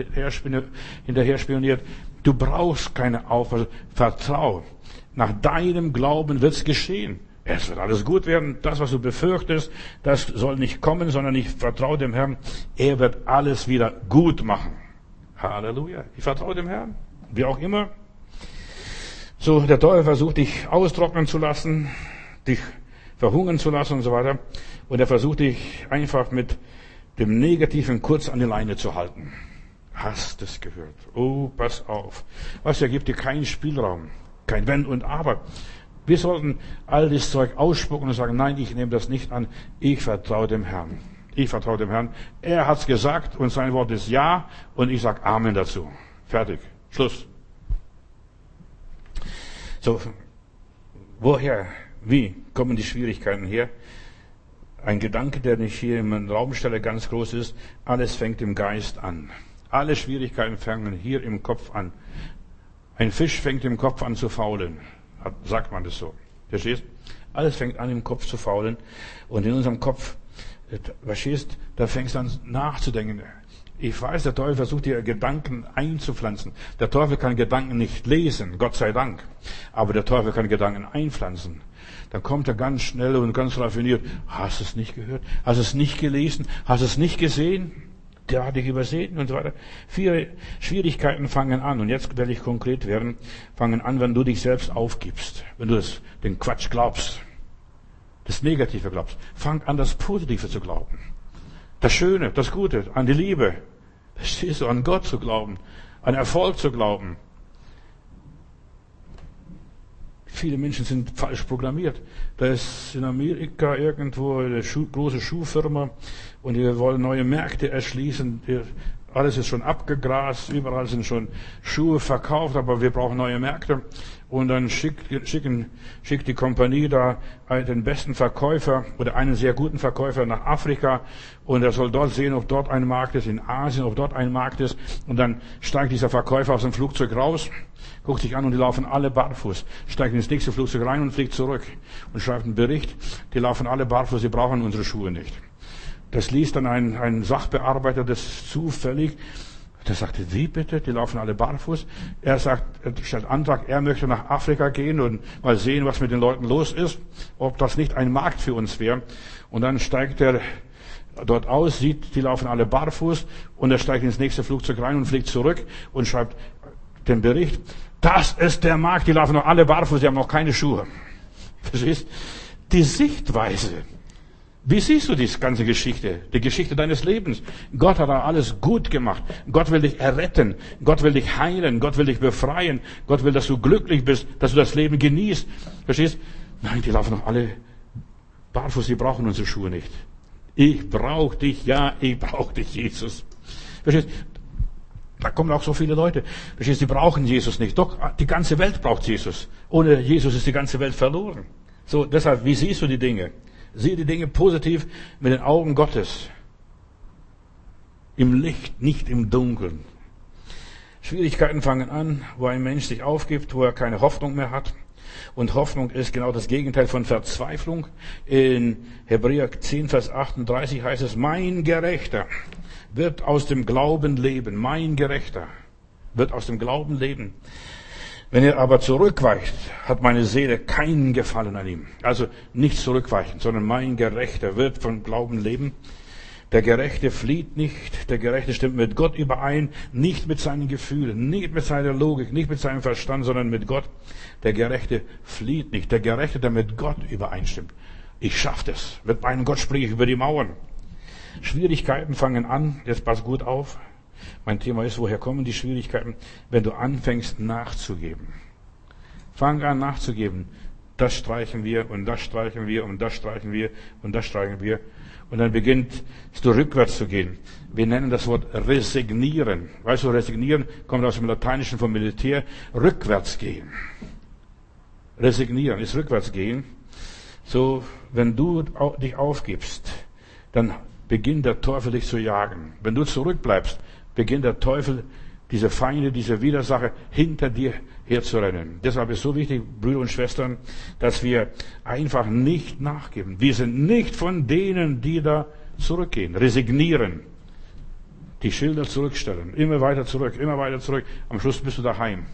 hinterher spioniert. Du brauchst keine Aufpassung. Vertrau. Nach deinem Glauben wird's geschehen. Es wird alles gut werden. Das, was du befürchtest, das soll nicht kommen, sondern ich vertraue dem Herrn. Er wird alles wieder gut machen. Halleluja. Ich vertraue dem Herrn. Wie auch immer. So, der Teufel versucht, dich austrocknen zu lassen, dich verhungern zu lassen und so weiter. Und er versucht, dich einfach mit dem Negativen kurz an die Leine zu halten. Hast es gehört? Oh, pass auf. Was, er gibt dir keinen Spielraum. Kein Wenn und Aber. Wir sollten all das Zeug ausspucken und sagen, nein, ich nehme das nicht an. Ich vertraue dem Herrn. Ich vertraue dem Herrn. Er hat's gesagt und sein Wort ist Ja und ich sage Amen dazu. Fertig. Schluss. So, woher, wie kommen die Schwierigkeiten her? Ein Gedanke, der nicht hier im Raum stelle, ganz groß ist. Alles fängt im Geist an. Alle Schwierigkeiten fangen hier im Kopf an. Ein Fisch fängt im Kopf an zu faulen, sagt man das so. Verstehst? Alles fängt an im Kopf zu faulen und in unserem Kopf, verstehst, da fängst du an nachzudenken. Ich weiß, der Teufel versucht dir Gedanken einzupflanzen. Der Teufel kann Gedanken nicht lesen, Gott sei Dank. Aber der Teufel kann Gedanken einpflanzen. Dann kommt er ganz schnell und ganz raffiniert. Hast du es nicht gehört? Hast du es nicht gelesen? Hast du es nicht gesehen? Der hat dich übersehen und so weiter. Viele Schwierigkeiten fangen an. Und jetzt werde ich konkret werden. Fangen an, wenn du dich selbst aufgibst. Wenn du das, den Quatsch glaubst. Das Negative glaubst. Fang an, das Positive zu glauben. Das Schöne, das Gute, an die Liebe. Verstehst du, an Gott zu glauben. An Erfolg zu glauben. viele Menschen sind falsch programmiert. Da ist in Amerika irgendwo eine Schuh, große Schuhfirma und die wollen neue Märkte erschließen. Die, alles ist schon abgegrast, überall sind schon Schuhe verkauft, aber wir brauchen neue Märkte. Und dann schickt, schicken, schickt die Kompanie da den besten Verkäufer oder einen sehr guten Verkäufer nach Afrika und er soll dort sehen, ob dort ein Markt ist, in Asien, ob dort ein Markt ist. Und dann steigt dieser Verkäufer aus dem Flugzeug raus, guckt sich an und die laufen alle barfuß, steigt ins nächste Flugzeug rein und fliegt zurück und schreibt einen Bericht, die laufen alle barfuß, sie brauchen unsere Schuhe nicht. Das liest dann ein, ein Sachbearbeiter, das zufällig, der sagte, wie bitte? Die laufen alle barfuß. Er sagt, er stellt Antrag, er möchte nach Afrika gehen und mal sehen, was mit den Leuten los ist, ob das nicht ein Markt für uns wäre. Und dann steigt er dort aus, sieht, die laufen alle barfuß und er steigt ins nächste Flugzeug rein und fliegt zurück und schreibt den Bericht, das ist der Markt, die laufen noch alle barfuß, die haben noch keine Schuhe. Verstehst? Die Sichtweise. Wie siehst du die ganze Geschichte? Die Geschichte deines Lebens. Gott hat da alles gut gemacht. Gott will dich erretten. Gott will dich heilen. Gott will dich befreien. Gott will, dass du glücklich bist, dass du das Leben genießt. Verstehst? Nein, die laufen noch alle barfuß, die brauchen unsere Schuhe nicht. Ich brauche dich, ja, ich brauche dich, Jesus. Verstehst? Da kommen auch so viele Leute. Verstehst? Die brauchen Jesus nicht. Doch, die ganze Welt braucht Jesus. Ohne Jesus ist die ganze Welt verloren. So, deshalb, wie siehst du die Dinge? Sieh die Dinge positiv mit den Augen Gottes. Im Licht, nicht im Dunkeln. Schwierigkeiten fangen an, wo ein Mensch sich aufgibt, wo er keine Hoffnung mehr hat. Und Hoffnung ist genau das Gegenteil von Verzweiflung. In Hebräer zehn, Vers achtunddreißig heißt es, mein Gerechter wird aus dem Glauben leben. Mein Gerechter wird aus dem Glauben leben. Wenn er aber zurückweicht, hat meine Seele keinen Gefallen an ihm. Also nicht zurückweichen, sondern mein Gerechter wird vom Glauben leben. Der Gerechte flieht nicht, der Gerechte stimmt mit Gott überein, nicht mit seinen Gefühlen, nicht mit seiner Logik, nicht mit seinem Verstand, sondern mit Gott. Der Gerechte flieht nicht, der Gerechte, der mit Gott übereinstimmt. Ich schaff das. Mit meinem Gott springe ich über die Mauern. Schwierigkeiten fangen an, jetzt pass gut auf. Mein Thema ist, woher kommen die Schwierigkeiten? Wenn du anfängst nachzugeben. Fang an nachzugeben. Das streichen wir und das streichen wir und das streichen wir und das streichen wir. Und dann beginnt du rückwärts zu gehen. Wir nennen das Wort resignieren. Weißt du, resignieren kommt aus dem Lateinischen vom Militär. Rückwärts gehen. Resignieren ist rückwärts gehen. So, wenn du dich aufgibst, dann beginnt der Teufel dich zu jagen. Wenn du zurückbleibst, beginnt der Teufel, diese Feinde, diese Widersacher hinter dir herzurennen. Deshalb ist so wichtig, Brüder und Schwestern, dass wir einfach nicht nachgeben. Wir sind nicht von denen, die da zurückgehen, resignieren, die Schilder zurückstellen, immer weiter zurück, immer weiter zurück. Am Schluss bist du daheim.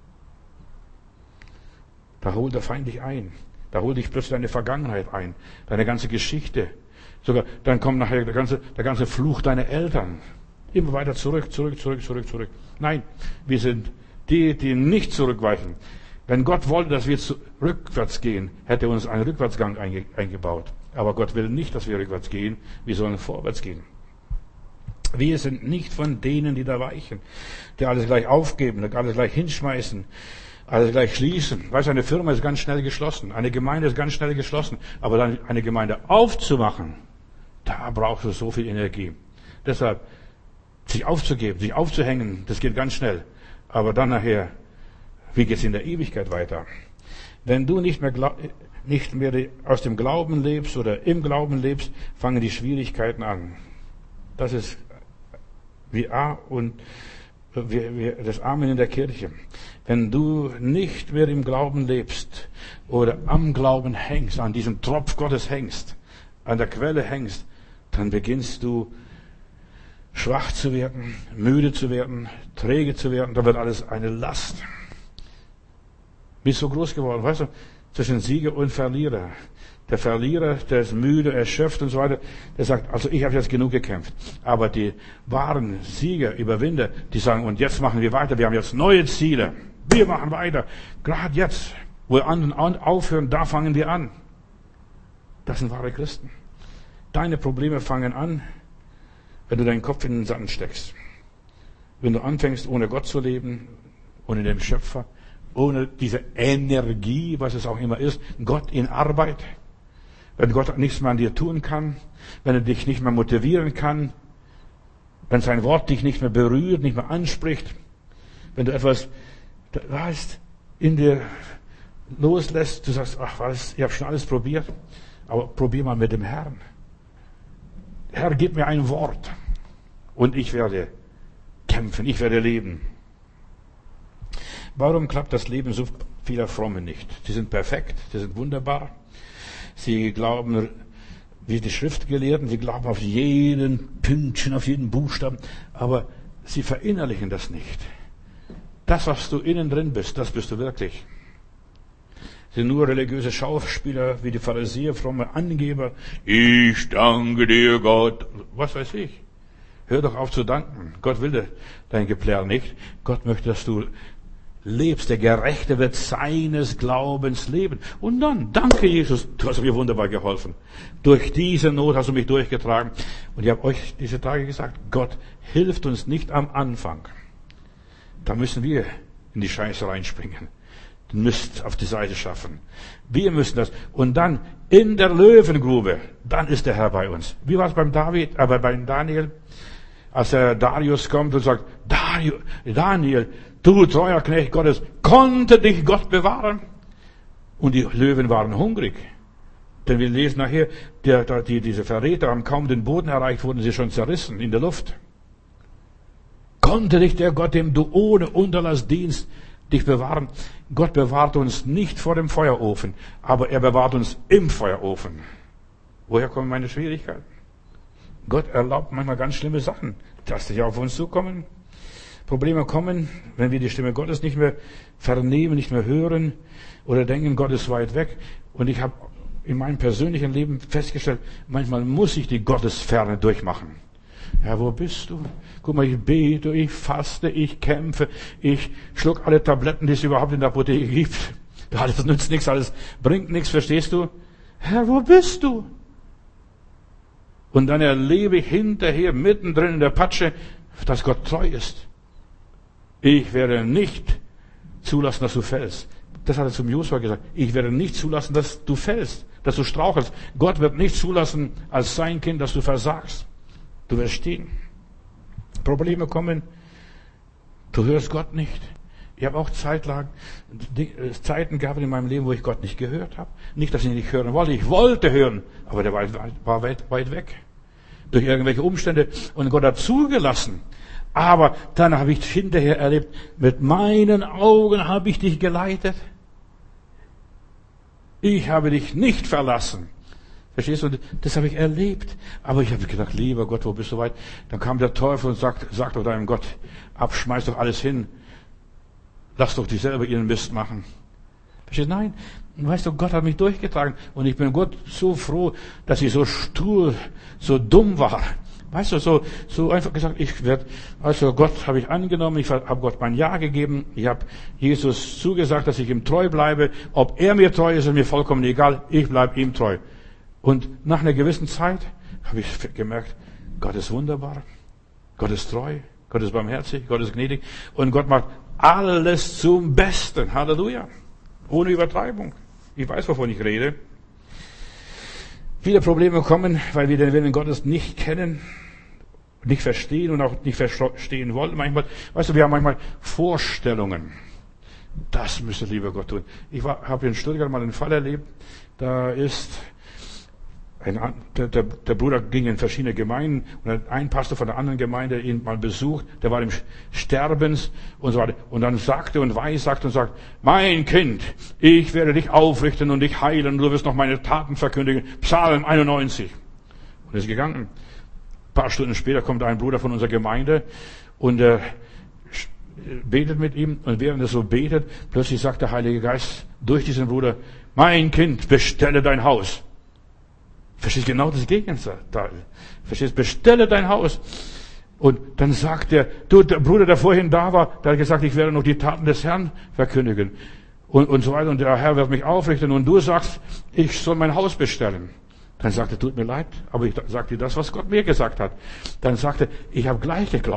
Da holt der Feind dich ein. Da holt dich plötzlich deine Vergangenheit ein, deine ganze Geschichte. Sogar, dann kommt nachher der ganze, der ganze Fluch deiner Eltern. Immer weiter zurück, zurück, zurück, zurück, zurück. Nein, wir sind die, die nicht zurückweichen. Wenn Gott wollte, dass wir rückwärts gehen, hätte er uns einen Rückwärtsgang einge, eingebaut. Aber Gott will nicht, dass wir rückwärts gehen. Wir sollen vorwärts gehen. Wir sind nicht von denen, die da weichen, die alles gleich aufgeben, die alles gleich hinschmeißen, alles gleich schließen. Weißt du, eine Firma ist ganz schnell geschlossen, eine Gemeinde ist ganz schnell geschlossen, aber dann eine Gemeinde aufzumachen, da brauchst du so viel Energie. Deshalb, sich aufzugeben, sich aufzuhängen, das geht ganz schnell. Aber dann nachher, wie geht's in der Ewigkeit weiter? Wenn du nicht mehr, glaub, nicht mehr aus dem Glauben lebst oder im Glauben lebst, fangen die Schwierigkeiten an. Das ist wie A und wie, wie das Amen in der Kirche. Wenn du nicht mehr im Glauben lebst oder am Glauben hängst, an diesem Tropf Gottes hängst, an der Quelle hängst, dann beginnst du schwach zu werden, müde zu werden, träge zu werden, da wird alles eine Last. Bist so groß geworden, weißt du, zwischen Sieger und Verlierer. Der Verlierer, der ist müde, erschöpft und so weiter, der sagt, also ich habe jetzt genug gekämpft. Aber die wahren Sieger, Überwinder, die sagen, und jetzt machen wir weiter, wir haben jetzt neue Ziele. Wir machen weiter. Gerade jetzt, wo wir anderen aufhören, da fangen wir an. Das sind wahre Christen. Deine Probleme fangen an, wenn du deinen Kopf in den Sand steckst. Wenn du anfängst, ohne Gott zu leben, ohne den Schöpfer, ohne diese Energie, was es auch immer ist, Gott in Arbeit, wenn Gott nichts mehr an dir tun kann, wenn er dich nicht mehr motivieren kann, wenn sein Wort dich nicht mehr berührt, nicht mehr anspricht, wenn du etwas, weißt, in dir loslässt, du sagst, ach was, ich habe schon alles probiert, aber probier mal mit dem Herrn. Herr, gib mir ein Wort und ich werde kämpfen, ich werde leben. Warum klappt das Leben so vieler Fromme nicht? Sie sind perfekt, sie sind wunderbar. Sie glauben, wie die Schriftgelehrten, sie glauben auf jeden Pünktchen, auf jeden Buchstaben, aber sie verinnerlichen das nicht. Das, was du innen drin bist, das bist du wirklich. Sie sind nur religiöse Schauspieler, wie die Pharisäer, fromme Angeber. Ich danke dir, Gott. Was weiß ich. Hör doch auf zu danken. Gott will dein Geplärr nicht. Gott möchte, dass du lebst. Der Gerechte wird seines Glaubens leben. Und dann, danke Jesus, du hast mir wunderbar geholfen. Durch diese Not hast du mich durchgetragen. Und ich habe euch diese Tage gesagt, Gott hilft uns nicht am Anfang. Da müssen wir in die Scheiße reinspringen. Den Mist auf die Seite schaffen. Wir müssen das. Und dann in der Löwengrube, dann ist der Herr bei uns. Wie war es beim David, aber beim Daniel? Als der Darius kommt und sagt, Daniel, du treuer Knecht Gottes, konnte dich Gott bewahren? Und die Löwen waren hungrig. Denn wir lesen nachher, der, die, diese Verräter haben kaum den Boden erreicht, wurden sie schon zerrissen in der Luft. Konnte dich der Gott, dem du ohne Unterlass dienst, dich bewahren? Gott bewahrt uns nicht vor dem Feuerofen, aber er bewahrt uns im Feuerofen. Woher kommen meine Schwierigkeiten? Gott erlaubt manchmal ganz schlimme Sachen, dass die auf uns zukommen. Probleme kommen, wenn wir die Stimme Gottes nicht mehr vernehmen, nicht mehr hören oder denken, Gott ist weit weg. Und ich habe in meinem persönlichen Leben festgestellt, manchmal muss ich die Gottesferne durchmachen. Ja, wo bist du? Guck mal, ich bete, ich faste, ich kämpfe, ich schluck alle Tabletten, die es überhaupt in der Apotheke gibt. Alles nützt nichts, alles bringt nichts, verstehst du? Herr, wo bist du? Und dann erlebe ich hinterher, mittendrin in der Patsche, dass Gott treu ist. Ich werde nicht zulassen, dass du fällst. Das hat er zum Josua gesagt. Ich werde nicht zulassen, dass du fällst, dass du strauchelst. Gott wird nicht zulassen, als sein Kind, dass du versagst. Du wirst stehen. Probleme kommen. Du hörst Gott nicht. Ich habe auch zeitlang, Zeiten gehabt in meinem Leben, wo ich Gott nicht gehört habe. Nicht, dass ich ihn nicht hören wollte. Ich wollte hören, aber der war weit, weit weg. Durch irgendwelche Umstände. Und Gott hat zugelassen. Aber dann habe ich hinterher erlebt, mit meinen Augen habe ich dich geleitet. Ich habe dich nicht verlassen. Verstehst du? Das habe ich erlebt. Aber ich habe gedacht, lieber Gott, wo bist du weit? Dann kam der Teufel und sagt, sagt doch deinem Gott ab, schmeiß doch alles hin. Lass doch dich selber ihren Mist machen. Verstehst du? Nein. Weißt du, Gott hat mich durchgetragen. Und ich bin Gott so froh, dass ich so stur, so dumm war. Weißt du, so, so einfach gesagt, ich werde, also Gott habe ich angenommen, ich habe Gott mein Ja gegeben, ich habe Jesus zugesagt, dass ich ihm treu bleibe. Ob er mir treu ist, ist mir vollkommen egal, ich bleibe ihm treu. Und nach einer gewissen Zeit habe ich gemerkt, Gott ist wunderbar, Gott ist treu, Gott ist barmherzig, Gott ist gnädig und Gott macht alles zum Besten. Halleluja. Ohne Übertreibung. Ich weiß, wovon ich rede. Viele Probleme kommen, weil wir den Willen Gottes nicht kennen, nicht verstehen und auch nicht verstehen wollen. Manchmal, weißt du, wir haben manchmal Vorstellungen. Das müsste lieber Gott tun. Ich habe in Stuttgart mal einen Fall erlebt. Da ist ein, der, der, der Bruder ging in verschiedene Gemeinden und ein Pastor von der anderen Gemeinde ihn mal besucht. Der war im Sterbens und so weiter. Und dann sagte und weissagte und sagt, mein Kind, ich werde dich aufrichten und dich heilen und du wirst noch meine Taten verkündigen. Psalm einundneunzig. Und ist gegangen. Ein paar Stunden später kommt ein Bruder von unserer Gemeinde und er betet mit ihm. Und während er so betet, plötzlich sagt der Heilige Geist durch diesen Bruder, mein Kind, bestelle dein Haus. Verstehst genau das Gegenteil. Verstehst, bestelle dein Haus. Und dann sagt er, du, der Bruder, der vorhin da war, der hat gesagt, ich werde noch die Taten des Herrn verkündigen. Und, und so weiter. Und der Herr wird mich aufrichten. Und du sagst, ich soll mein Haus bestellen. Dann sagt er, tut mir leid, aber ich sage dir das, was Gott mir gesagt hat. Dann sagt er, ich habe gleich geglaubt.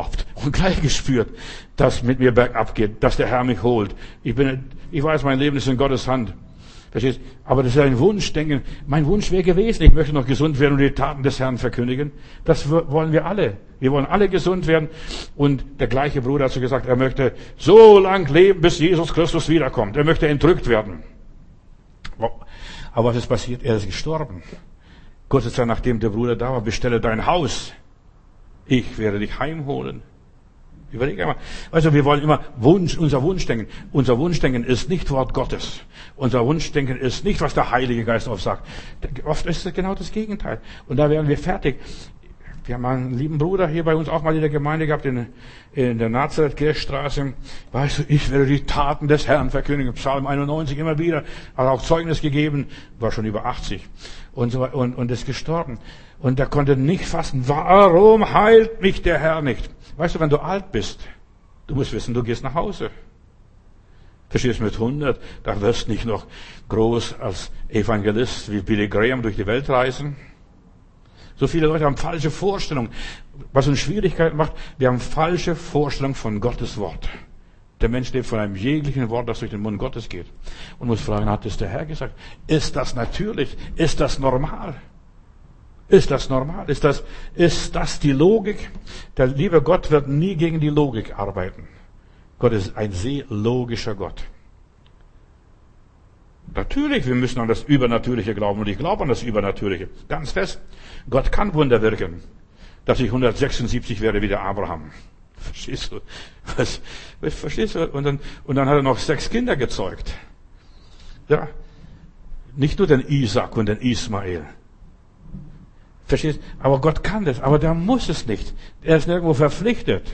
und gleich gespürt, dass mit mir bergab geht, dass der Herr mich holt. Ich bin, ich weiß, mein Leben ist in Gottes Hand. Verstehst? Aber das ist ein Wunschdenken. Mein Wunsch wäre gewesen, ich möchte noch gesund werden und die Taten des Herrn verkündigen. Das wollen wir alle. Wir wollen alle gesund werden. Und der gleiche Bruder hat so gesagt, er möchte so lang leben, bis Jesus Christus wiederkommt. Er möchte entrückt werden. Aber was ist passiert? Er ist gestorben. Kurze Zeit nachdem der Bruder da war, bestelle dein Haus. Ich werde dich heimholen. Überleg einmal. Also wir wollen immer Wunsch, unser Wunschdenken. Unser Wunschdenken ist nicht Wort Gottes. Unser Wunschdenken ist nicht, was der Heilige Geist oft sagt. Oft ist es genau das Gegenteil. Und da werden wir fertig. Wir haben einen lieben Bruder hier bei uns auch mal in der Gemeinde gehabt, in, in der Nazareth-Kirchstraße. Weißt du, ich werde die Taten des Herrn verkündigen. Psalm einundneunzig immer wieder. Hat auch Zeugnis gegeben. War schon über achtzig. Und so, und, und ist gestorben. Und er konnte nicht fassen. Warum heilt mich der Herr nicht? Weißt du, wenn du alt bist, du musst wissen, du gehst nach Hause. Verstehst du, mit hundert, da wirst du nicht noch groß als Evangelist wie Billy Graham durch die Welt reisen. So viele Leute haben falsche Vorstellungen. Was uns Schwierigkeiten macht, wir haben falsche Vorstellungen von Gottes Wort. Der Mensch lebt von einem jeglichen Wort, das durch den Mund Gottes geht. Und muss fragen, hat es der Herr gesagt? Ist das natürlich? Ist das normal? Ist das normal? Ist das, ist das die Logik? Der liebe Gott wird nie gegen die Logik arbeiten. Gott ist ein sehr logischer Gott. Natürlich, wir müssen an das Übernatürliche glauben. Und ich glaube an das Übernatürliche. Ganz fest. Gott kann Wunder wirken. Dass ich hundertsechsundsiebzig werde wie der Abraham. Verstehst du? Was, verstehst du? Und dann, und dann hat er noch sechs Kinder gezeugt. Ja. Nicht nur den Isaac und den Ismael. Verstehst? Aber Gott kann das, aber der muss es nicht. Er ist nirgendwo verpflichtet.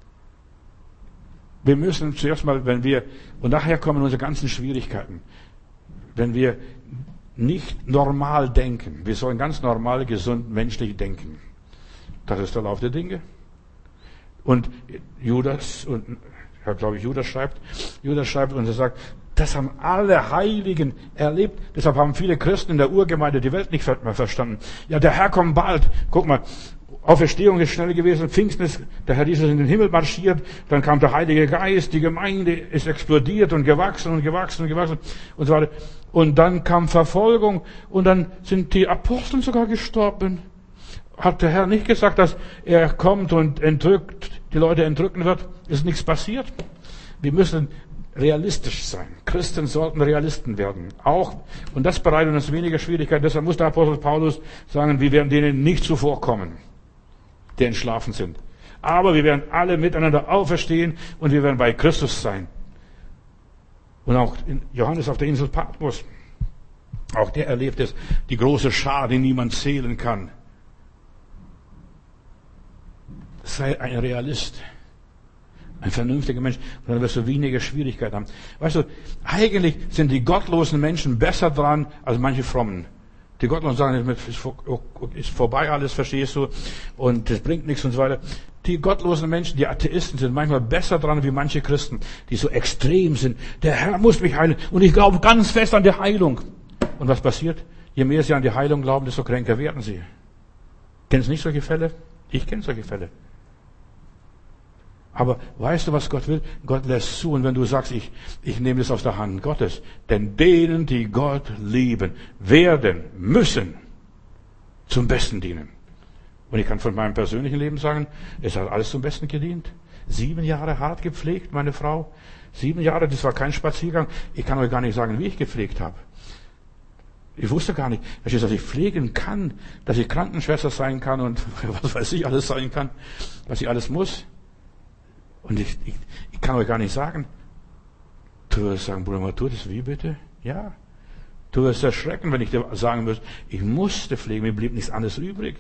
Wir müssen zuerst mal, wenn wir, und nachher kommen unsere ganzen Schwierigkeiten, wenn wir nicht normal denken, wir sollen ganz normal, gesund, menschlich denken. Das ist der Lauf der Dinge. Und Judas, und ich glaube ich, Judas schreibt, Judas schreibt und er sagt, das haben alle Heiligen erlebt. Deshalb haben viele Christen in der Urgemeinde die Welt nicht mehr verstanden. Ja, der Herr kommt bald. Guck mal, Auferstehung ist schnell gewesen, Pfingsten ist, der Herr Jesus in den Himmel marschiert, dann kam der Heilige Geist, die Gemeinde ist explodiert und gewachsen und gewachsen und gewachsen und so weiter. Und dann kam Verfolgung und dann sind die Apostel sogar gestorben. Hat der Herr nicht gesagt, dass er kommt und entrückt, die Leute entrücken wird? Ist nichts passiert? Wir müssen realistisch sein. Christen sollten Realisten werden. Auch, und das bereitet uns weniger Schwierigkeiten. Deshalb muss der Apostel Paulus sagen, wir werden denen nicht zuvorkommen, die entschlafen sind. Aber wir werden alle miteinander auferstehen und wir werden bei Christus sein. Und auch Johannes auf der Insel Patmos, auch der erlebt es, die große Schar, die niemand zählen kann. Sei ein Realist. Ein vernünftiger Mensch, und dann wirst du weniger Schwierigkeiten haben. Weißt du, eigentlich sind die gottlosen Menschen besser dran als manche Frommen. Die Gottlosen sagen, ist vorbei alles, verstehst du, und das bringt nichts und so weiter. Die gottlosen Menschen, die Atheisten sind manchmal besser dran wie manche Christen, die so extrem sind. Der Herr muss mich heilen und ich glaube ganz fest an die Heilung. Und was passiert? Je mehr sie an die Heilung glauben, desto kränker werden sie. Kennst du nicht solche Fälle? Ich kenne solche Fälle. Aber weißt du, was Gott will? Gott lässt zu. Und wenn du sagst, ich, ich nehme das aus der Hand Gottes, denn denen, die Gott lieben, werden, müssen zum Besten dienen. Und ich kann von meinem persönlichen Leben sagen, es hat alles zum Besten gedient. Sieben Jahre hart gepflegt, meine Frau. Sieben Jahre, das war kein Spaziergang. Ich kann euch gar nicht sagen, wie ich gepflegt habe. Ich wusste gar nicht, dass ich pflegen kann, dass ich Krankenschwester sein kann und was weiß ich alles sein kann, was ich alles muss. Und ich, ich, ich kann euch gar nicht sagen. Du wirst sagen, Bruder, mal tu das wie bitte? Ja. Du wirst erschrecken, wenn ich dir sagen würde, ich musste pflegen, mir blieb nichts anderes übrig.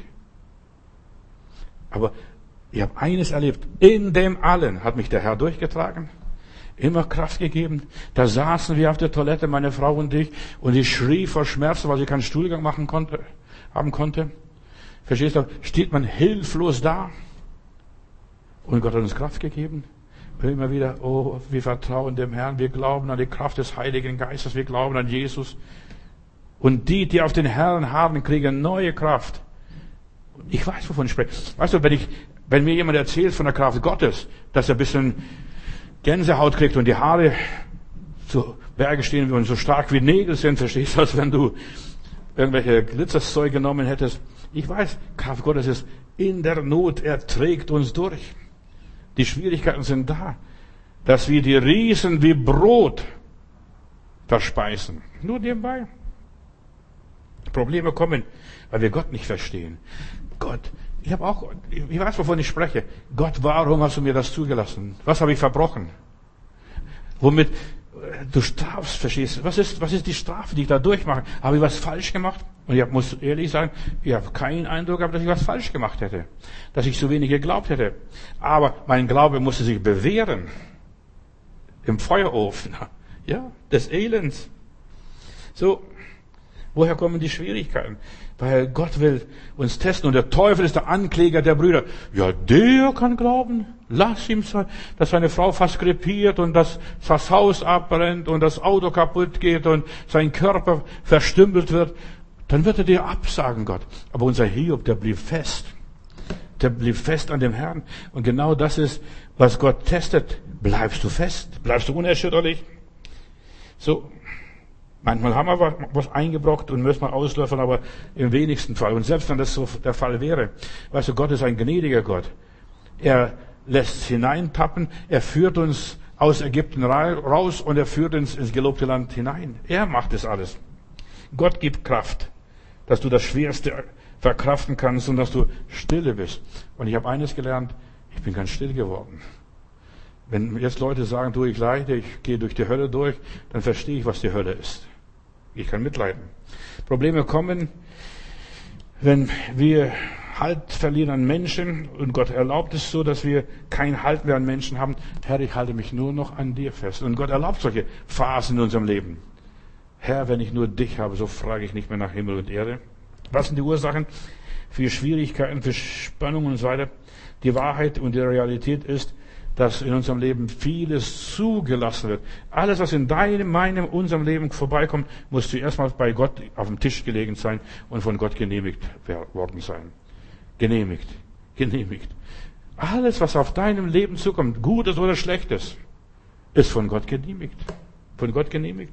Aber ich habe eines erlebt. In dem Allen hat mich der Herr durchgetragen. Immer Kraft gegeben. Da saßen wir auf der Toilette, meine Frau und ich, und ich schrie vor Schmerzen, weil ich keinen Stuhlgang machen konnte, haben konnte. Verstehst du? Steht man hilflos da. Und Gott hat uns Kraft gegeben. Und immer wieder, oh, wir vertrauen dem Herrn, wir glauben an die Kraft des Heiligen Geistes, wir glauben an Jesus. Und die, die auf den Herrn harren, kriegen neue Kraft. Ich weiß, wovon ich spreche. Weißt du, wenn ich Wenn mir jemand erzählt von der Kraft Gottes, dass er ein bisschen Gänsehaut kriegt und die Haare zu Berge stehen und so stark wie Nägel sind, verstehst du, als wenn du irgendwelche Glitzerzeug genommen hättest. Ich weiß, Kraft Gottes ist in der Not, er trägt uns durch. Die Schwierigkeiten sind da, dass wir die Riesen wie Brot verspeisen. Nur nebenbei. Probleme kommen, weil wir Gott nicht verstehen. Gott, ich habe auch, ich weiß, wovon ich spreche. Gott, warum hast du mir das zugelassen? Was habe ich verbrochen? Womit du strafst, verstehst du? Was ist, was ist die Strafe, die ich da durchmache? Habe ich was falsch gemacht? Und ich muss ehrlich sagen, ich habe keinen Eindruck gehabt, dass ich was falsch gemacht hätte. Dass ich zu wenig geglaubt hätte. Aber mein Glaube musste sich bewähren. Im Feuerofen. Ja, des Elends. So. Woher kommen die Schwierigkeiten? Weil Gott will uns testen und der Teufel ist der Ankläger der Brüder. Ja, der kann glauben. Lass ihm sein, dass seine Frau fast krepiert und dass das Haus abbrennt und das Auto kaputt geht und sein Körper verstümmelt wird. Dann wird er dir absagen, Gott. Aber unser Hiob, der blieb fest. Der blieb fest an dem Herrn. Und genau das ist, was Gott testet. Bleibst du fest? Bleibst du unerschütterlich? So. Manchmal haben wir was eingebrockt und müssen mal auslöffeln, aber im wenigsten Fall. Und selbst wenn das so der Fall wäre, weißt du, Gott ist ein gnädiger Gott. Er lässt hineintappen, er führt uns aus Ägypten raus und er führt uns ins gelobte Land hinein. Er macht das alles. Gott gibt Kraft, dass du das Schwerste verkraften kannst und dass du stille bist. Und ich habe eines gelernt, ich bin ganz still geworden. Wenn jetzt Leute sagen, du, ich leide, ich gehe durch die Hölle durch, dann verstehe ich, was die Hölle ist. Ich kann mitleiden. Probleme kommen, wenn wir Halt verlieren an Menschen und Gott erlaubt es so, dass wir keinen Halt mehr an Menschen haben. Herr, ich halte mich nur noch an dir fest. Und Gott erlaubt solche Phasen in unserem Leben. Herr, wenn ich nur dich habe, so frage ich nicht mehr nach Himmel und Erde. Was sind die Ursachen für Schwierigkeiten, für Spannungen und so weiter? Die Wahrheit und die Realität ist, dass in unserem Leben vieles zugelassen wird. Alles, was in deinem, meinem, unserem Leben vorbeikommt, muss zuerst mal bei Gott auf dem Tisch gelegen sein und von Gott genehmigt worden sein. Genehmigt. Genehmigt. Alles, was auf deinem Leben zukommt, Gutes oder Schlechtes, ist von Gott genehmigt. Von Gott genehmigt.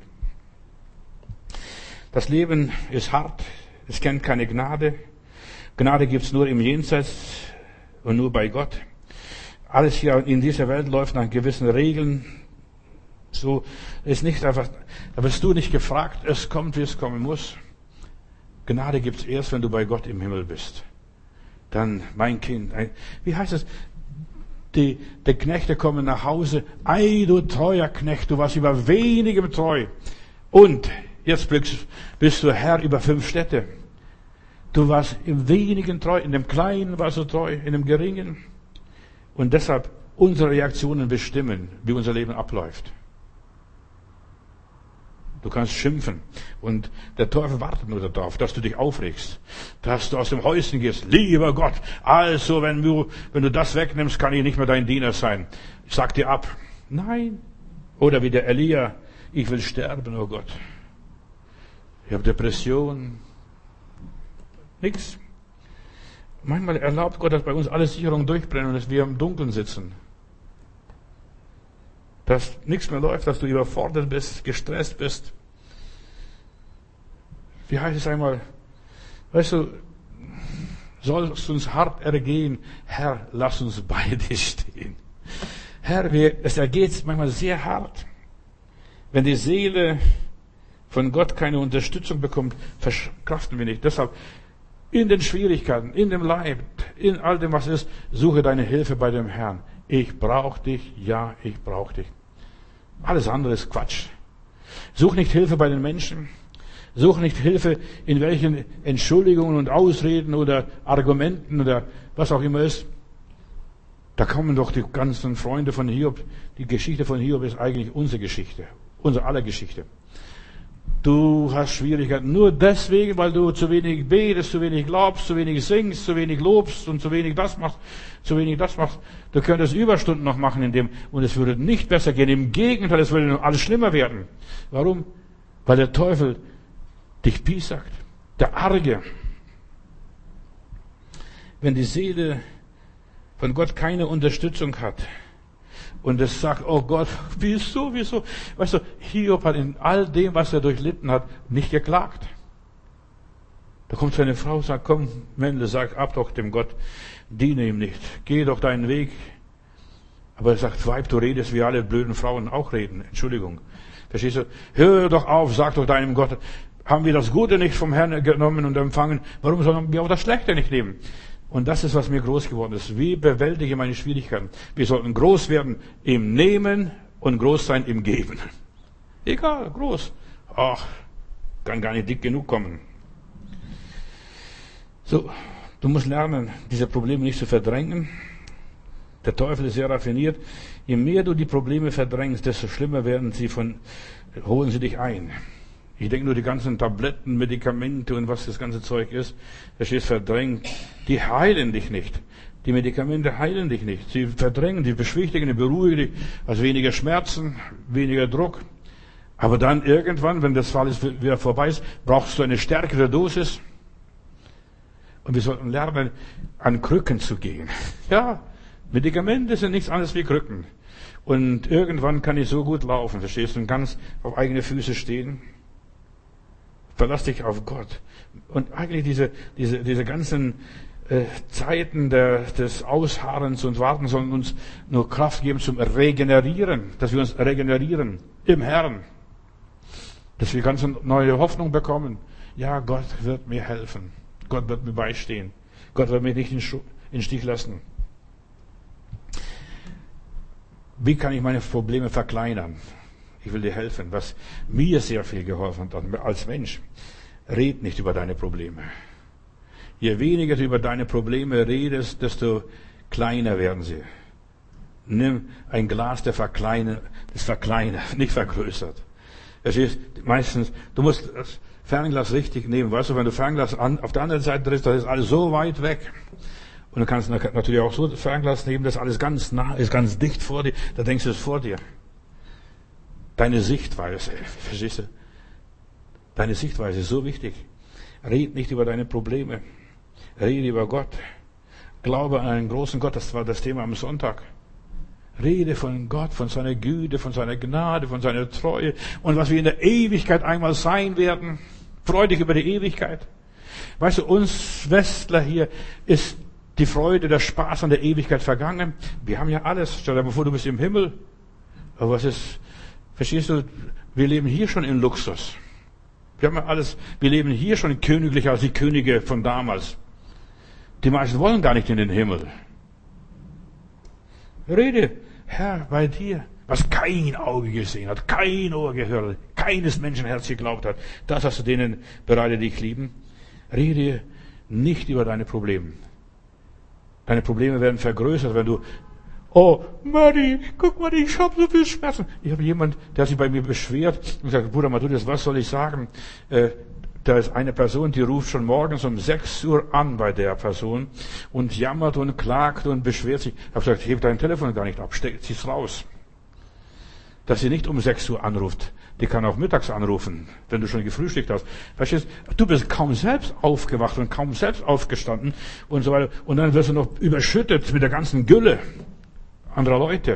Das Leben ist hart. Es kennt keine Gnade. Gnade gibt's nur im Jenseits und nur bei Gott. Alles hier in dieser Welt läuft nach gewissen Regeln. So ist nicht einfach, da wirst du nicht gefragt, es kommt, wie es kommen muss. Gnade gibt's erst, wenn du bei Gott im Himmel bist. Dann, mein Kind, wie heißt es? Die, die Knechte kommen nach Hause. Ei, du treuer Knecht, du warst über wenigem treu. Und jetzt bist du Herr über fünf Städte. Du warst im wenigen treu, in dem Kleinen warst du treu, in dem Geringen. Und deshalb unsere Reaktionen bestimmen, wie unser Leben abläuft. Du kannst schimpfen und der Teufel wartet nur darauf, dass du dich aufregst, dass du aus dem Häuschen gehst. Lieber Gott, also wenn du, wenn du das wegnimmst, kann ich nicht mehr dein Diener sein. Ich sag dir ab. Nein. Oder wie der Elia, ich will sterben, oh Gott. Ich habe Depression. Nix. Manchmal erlaubt Gott, dass bei uns alle Sicherungen durchbrennen und dass wir im Dunkeln sitzen. Dass nichts mehr läuft, dass du überfordert bist, gestresst bist. Wie heißt es einmal? Weißt du, soll es uns hart ergehen, Herr, lass uns bei dir stehen. Herr, wir, es ergeht manchmal sehr hart. Wenn die Seele von Gott keine Unterstützung bekommt, verkraften wir nicht. Deshalb in den Schwierigkeiten, in dem Leid, in all dem, was ist, suche deine Hilfe bei dem Herrn. Ich brauche dich, ja, ich brauche dich. Alles andere ist Quatsch. Such nicht Hilfe bei den Menschen. Such nicht Hilfe in welchen Entschuldigungen und Ausreden oder Argumenten oder was auch immer ist. Da kommen doch die ganzen Freunde von Hiob. Die Geschichte von Hiob ist eigentlich unsere Geschichte. Unsere aller Geschichte. Du hast Schwierigkeiten nur deswegen, weil du zu wenig betest, zu wenig glaubst, zu wenig singst, zu wenig lobst und zu wenig das machst, zu wenig das machst. Du könntest Überstunden noch machen in dem und es würde nicht besser gehen. Im Gegenteil, es würde alles schlimmer werden. Warum? Weil der Teufel dich piesackt. Der Arge. Wenn die Seele von Gott keine Unterstützung hat und es sagt, oh Gott, wieso, wieso? Weißt du, Hiob hat in all dem, was er durchlitten hat, nicht geklagt. Da kommt seine Frau und sagt, komm, Mendel, sag ab doch dem Gott, diene ihm nicht, geh doch deinen Weg. Aber er sagt, Weib, du redest, wie alle blöden Frauen auch reden. Entschuldigung. Verstehst du? Hör doch auf, sag doch deinem Gott, haben wir das Gute nicht vom Herrn genommen und empfangen, warum sollen wir auch das Schlechte nicht nehmen? Und das ist, was mir groß geworden ist. Wie bewältige ich meine Schwierigkeiten? Wir sollten groß werden im Nehmen und groß sein im Geben. Egal, groß. Ach, kann gar nicht dick genug kommen. So, du musst lernen, diese Probleme nicht zu verdrängen. Der Teufel ist sehr raffiniert. Je mehr du die Probleme verdrängst, desto schlimmer werden sie von, holen sie dich ein. Ich denke nur die ganzen Tabletten, Medikamente und was das ganze Zeug ist, das ist verdrängt. Die heilen dich nicht. Die Medikamente heilen dich nicht. Sie verdrängen, die beschwichtigen, die beruhigen dich. Also weniger Schmerzen, weniger Druck. Aber dann irgendwann, wenn das alles wieder vorbei ist, brauchst du eine stärkere Dosis. Und wir sollten lernen, an Krücken zu gehen. Ja, Medikamente sind nichts anderes wie Krücken. Und irgendwann kann ich so gut laufen, verstehst du, und ganz auf eigene Füße stehen. Verlass dich auf Gott. Und eigentlich diese, diese, diese ganzen äh, Zeiten der, des Ausharrens und Warten sollen uns nur Kraft geben zum Regenerieren, dass wir uns regenerieren im Herrn. Dass wir ganz neue Hoffnung bekommen. Ja, Gott wird mir helfen. Gott wird mir beistehen. Gott wird mich nicht in den Stich lassen. Wie kann ich meine Probleme verkleinern? Ich will dir helfen. Was mir sehr viel geholfen hat als Mensch. Red nicht über deine Probleme. Je weniger du über deine Probleme redest, desto kleiner werden sie. Nimm ein Glas, der verkleinert, das verkleinert, nicht vergrößert. Es ist meistens, du musst das Fernglas richtig nehmen. Weißt du, wenn du Fernglas an, auf der anderen Seite drehst, das ist alles so weit weg. Und du kannst natürlich auch so das Fernglas nehmen, das alles ganz nah ist, ganz dicht vor dir. Da denkst du es vor dir. Deine Sichtweise, verstehst du? Deine Sichtweise ist so wichtig. Red nicht über deine Probleme. Rede über Gott. Glaube an einen großen Gott. Das war das Thema am Sonntag. Rede von Gott, von seiner Güte, von seiner Gnade, von seiner Treue und was wir in der Ewigkeit einmal sein werden. Freu dich über die Ewigkeit. Weißt du, uns Westler hier ist die Freude, der Spaß an der Ewigkeit vergangen. Wir haben ja alles. Stell dir mal vor, du bist im Himmel. Aber was ist, verstehst du, wir leben hier schon in Luxus. Wir haben ja alles, wir leben hier schon königlicher als die Könige von damals. Die meisten wollen gar nicht in den Himmel. Rede, Herr, bei dir, was kein Auge gesehen hat, kein Ohr gehört, keines Menschenherz geglaubt hat, das hast du denen bereitet, die dich lieben. Rede nicht über deine Probleme. Deine Probleme werden vergrößert, wenn du, oh, Manni, guck mal, ich habe so viel Schmerzen. Ich habe jemand, der sich bei mir beschwert und sagt, Bruder Matthäus, was soll ich sagen? Äh, Da ist eine Person, die ruft schon morgens um sechs Uhr an bei der Person und jammert und klagt und beschwert sich. Ich habe gesagt, heb dein Telefon gar nicht ab, steck es raus. Dass sie nicht um sechs Uhr anruft. Die kann auch mittags anrufen, wenn du schon gefrühstückt hast. Verstehst du? Du bist kaum selbst aufgewacht und kaum selbst aufgestanden und so weiter. Und dann wirst du noch überschüttet mit der ganzen Gülle anderer Leute.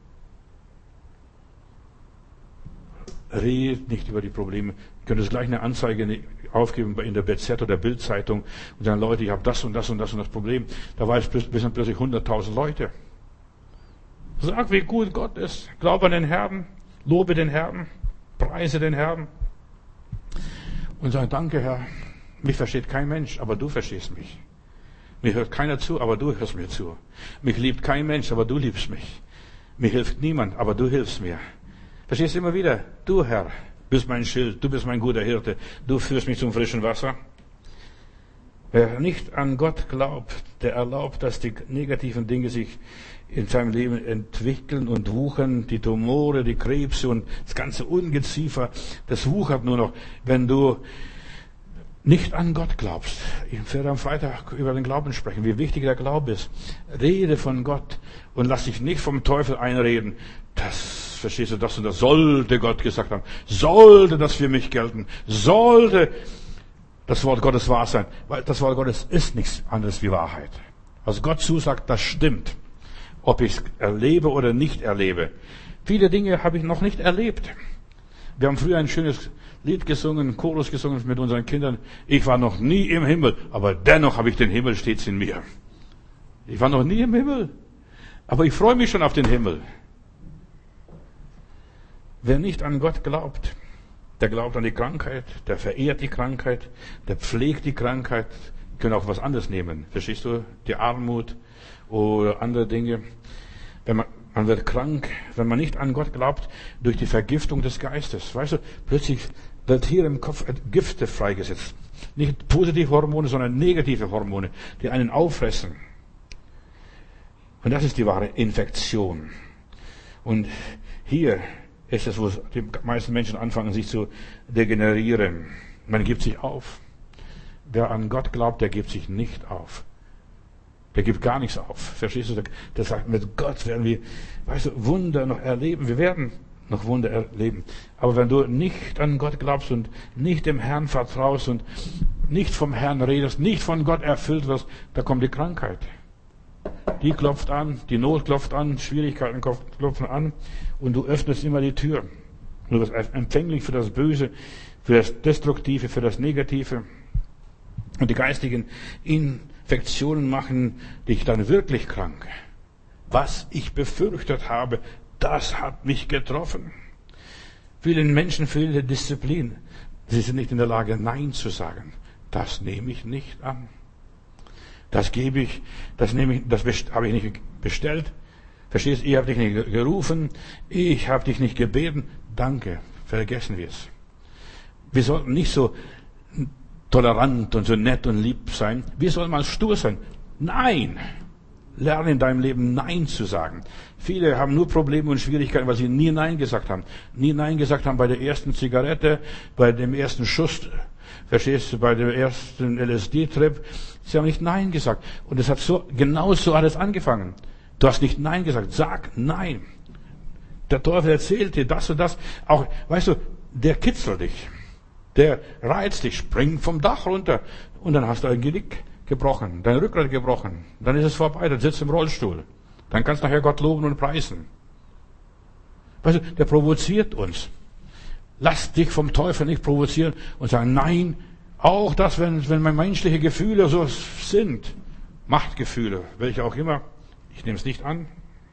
Red nicht über die Probleme. Du könntest gleich eine Anzeige aufgeben in der B Z oder Bild-Zeitung und sagen, Leute, ich habe das und das und das und das Problem. Da war es plötzlich hunderttausend Leute. Sag, wie gut Gott ist. Glaub an den Herrn. Lobe den Herrn. Preise den Herrn. Und sag, danke Herr. Mich versteht kein Mensch, aber du verstehst mich. Mir hört keiner zu, aber du hörst mir zu. Mich liebt kein Mensch, aber du liebst mich. Mir hilft niemand, aber du hilfst mir. Verstehst du immer wieder? Du, Herr, bist mein Schild, du bist mein guter Hirte, du führst mich zum frischen Wasser. Wer nicht an Gott glaubt, der erlaubt, dass die negativen Dinge sich in seinem Leben entwickeln und wuchern, die Tumore, die Krebse und das ganze Ungeziefer, das wuchert nur noch, wenn du nicht an Gott glaubst. Ich werde am Freitag über den Glauben sprechen, wie wichtig der Glaube ist. Rede von Gott und lass dich nicht vom Teufel einreden. Das, verstehst du, das und das sollte Gott gesagt haben. Sollte das für mich gelten. Sollte das Wort Gottes wahr sein. Weil das Wort Gottes ist nichts anderes wie Wahrheit. Was Gott zusagt, das stimmt. Ob ich es erlebe oder nicht erlebe. Viele Dinge habe ich noch nicht erlebt. Wir haben früher ein schönes Lied gesungen, einen Chorus gesungen mit unseren Kindern. Ich war noch nie im Himmel, aber dennoch habe ich den Himmel stets in mir. Ich war noch nie im Himmel, aber ich freue mich schon auf den Himmel. Wer nicht an Gott glaubt, der glaubt an die Krankheit, der verehrt die Krankheit, der pflegt die Krankheit. Wir können auch was anderes nehmen. Verstehst du? Die Armut oder andere Dinge. Wenn man, man wird krank, wenn man nicht an Gott glaubt, durch die Vergiftung des Geistes. Weißt du, plötzlich wird hier im Kopf Gifte freigesetzt. Nicht positive Hormone, sondern negative Hormone, die einen auffressen. Und das ist die wahre Infektion. Und hier ist es, wo die meisten Menschen anfangen, sich zu degenerieren. Man gibt sich auf. Wer an Gott glaubt, der gibt sich nicht auf. Der gibt gar nichts auf. Verstehst du? Der sagt, mit Gott werden wir, weißt du, Wunder noch erleben. Wir werden noch Wunder erleben. Aber wenn du nicht an Gott glaubst und nicht dem Herrn vertraust und nicht vom Herrn redest, nicht von Gott erfüllt wirst, da kommt die Krankheit. Die klopft an, die Not klopft an, Schwierigkeiten klopfen an und du öffnest immer die Tür. Du wirst empfänglich für das Böse, für das Destruktive, für das Negative. Und die geistigen Infektionen machen dich dann wirklich krank. Was ich befürchtet habe, das hat mich getroffen. Vielen Menschen fehlt Disziplin. Sie sind nicht in der Lage, Nein zu sagen. Das nehme ich nicht an. Das gebe ich, das nehme ich, das habe ich nicht bestellt. Verstehst du? Ich habe dich nicht gerufen. Ich habe dich nicht gebeten. Danke. Vergessen wir es. Wir sollten nicht so tolerant und so nett und lieb sein. Wir sollen mal stur sein. Nein! Lerne in deinem Leben Nein zu sagen. Viele haben nur Probleme und Schwierigkeiten, weil sie nie Nein gesagt haben. Nie Nein gesagt haben bei der ersten Zigarette, bei dem ersten Schuss, verstehst du, bei dem ersten L S D-Trip. Sie haben nicht Nein gesagt. Und es hat so, genau so alles angefangen. Du hast nicht Nein gesagt. Sag Nein. Der Teufel erzählt dir das und das. Auch, weißt du, der kitzelt dich. Der reizt dich, springt vom Dach runter. Und dann hast du ein Genick gebrochen, dein Rückgrat gebrochen. Dann ist es vorbei, dann sitzt du im Rollstuhl. Dann kannst du nachher Gott loben und preisen. Weißt du, der provoziert uns. Lass dich vom Teufel nicht provozieren und sagen, nein, auch das, wenn, wenn meine menschliche Gefühle so sind, Machtgefühle, welche auch immer, ich nehme es nicht an.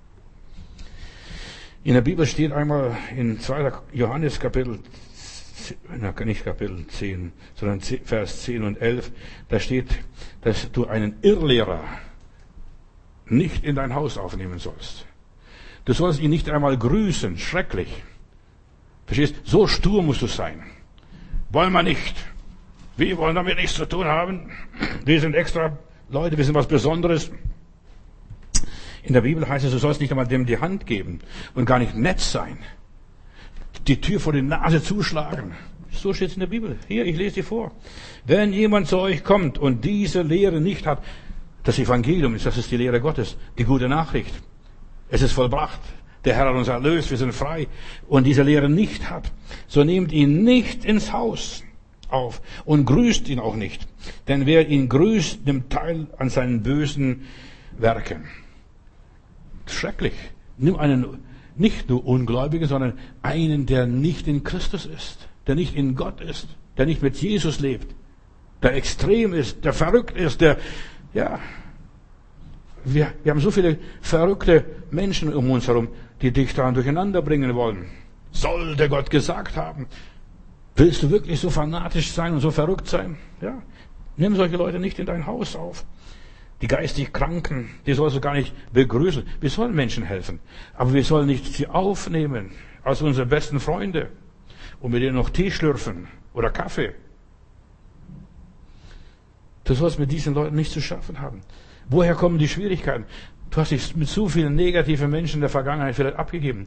In der Bibel steht einmal in zweiter Johannes Kapitel, nicht Kapitel zehn, sondern Vers zehn und elf, da steht, dass du einen Irrlehrer nicht in dein Haus aufnehmen sollst. Du sollst ihn nicht einmal grüßen, schrecklich. Verstehst? So stur musst du sein. Wollen wir nicht. Wir wollen damit nichts zu tun haben. Wir sind extra Leute, wir sind was Besonderes. In der Bibel heißt es, du sollst nicht einmal dem die Hand geben und gar nicht nett sein. Die Tür vor die Nase zuschlagen. So steht es in der Bibel. Hier, ich lese dir vor. Wenn jemand zu euch kommt und diese Lehre nicht hat, das Evangelium ist, das ist die Lehre Gottes, die gute Nachricht. Es ist vollbracht. Der Herr hat uns erlöst, wir sind frei. Und diese Lehre nicht hat, so nehmt ihn nicht ins Haus auf und grüßt ihn auch nicht. Denn wer ihn grüßt, nimmt teil an seinen bösen Werken. Schrecklich. Nimm einen, nicht nur Ungläubigen, sondern einen, der nicht in Christus ist, der nicht in Gott ist, der nicht mit Jesus lebt, der extrem ist, der verrückt ist, der, ja, wir, wir haben so viele verrückte Menschen um uns herum, die dich daran durcheinander bringen wollen. Sollte Gott gesagt haben. Willst du wirklich so fanatisch sein und so verrückt sein? Ja. Nimm solche Leute nicht in dein Haus auf. Die geistig Kranken, die sollst du gar nicht begrüßen. Wir sollen Menschen helfen. Aber wir sollen nicht sie aufnehmen als unsere besten Freunde und mit denen noch Tee schlürfen oder Kaffee. Du sollst mit diesen Leuten nichts zu schaffen haben. Woher kommen die Schwierigkeiten? Du hast dich mit so vielen negativen Menschen in der Vergangenheit vielleicht abgegeben.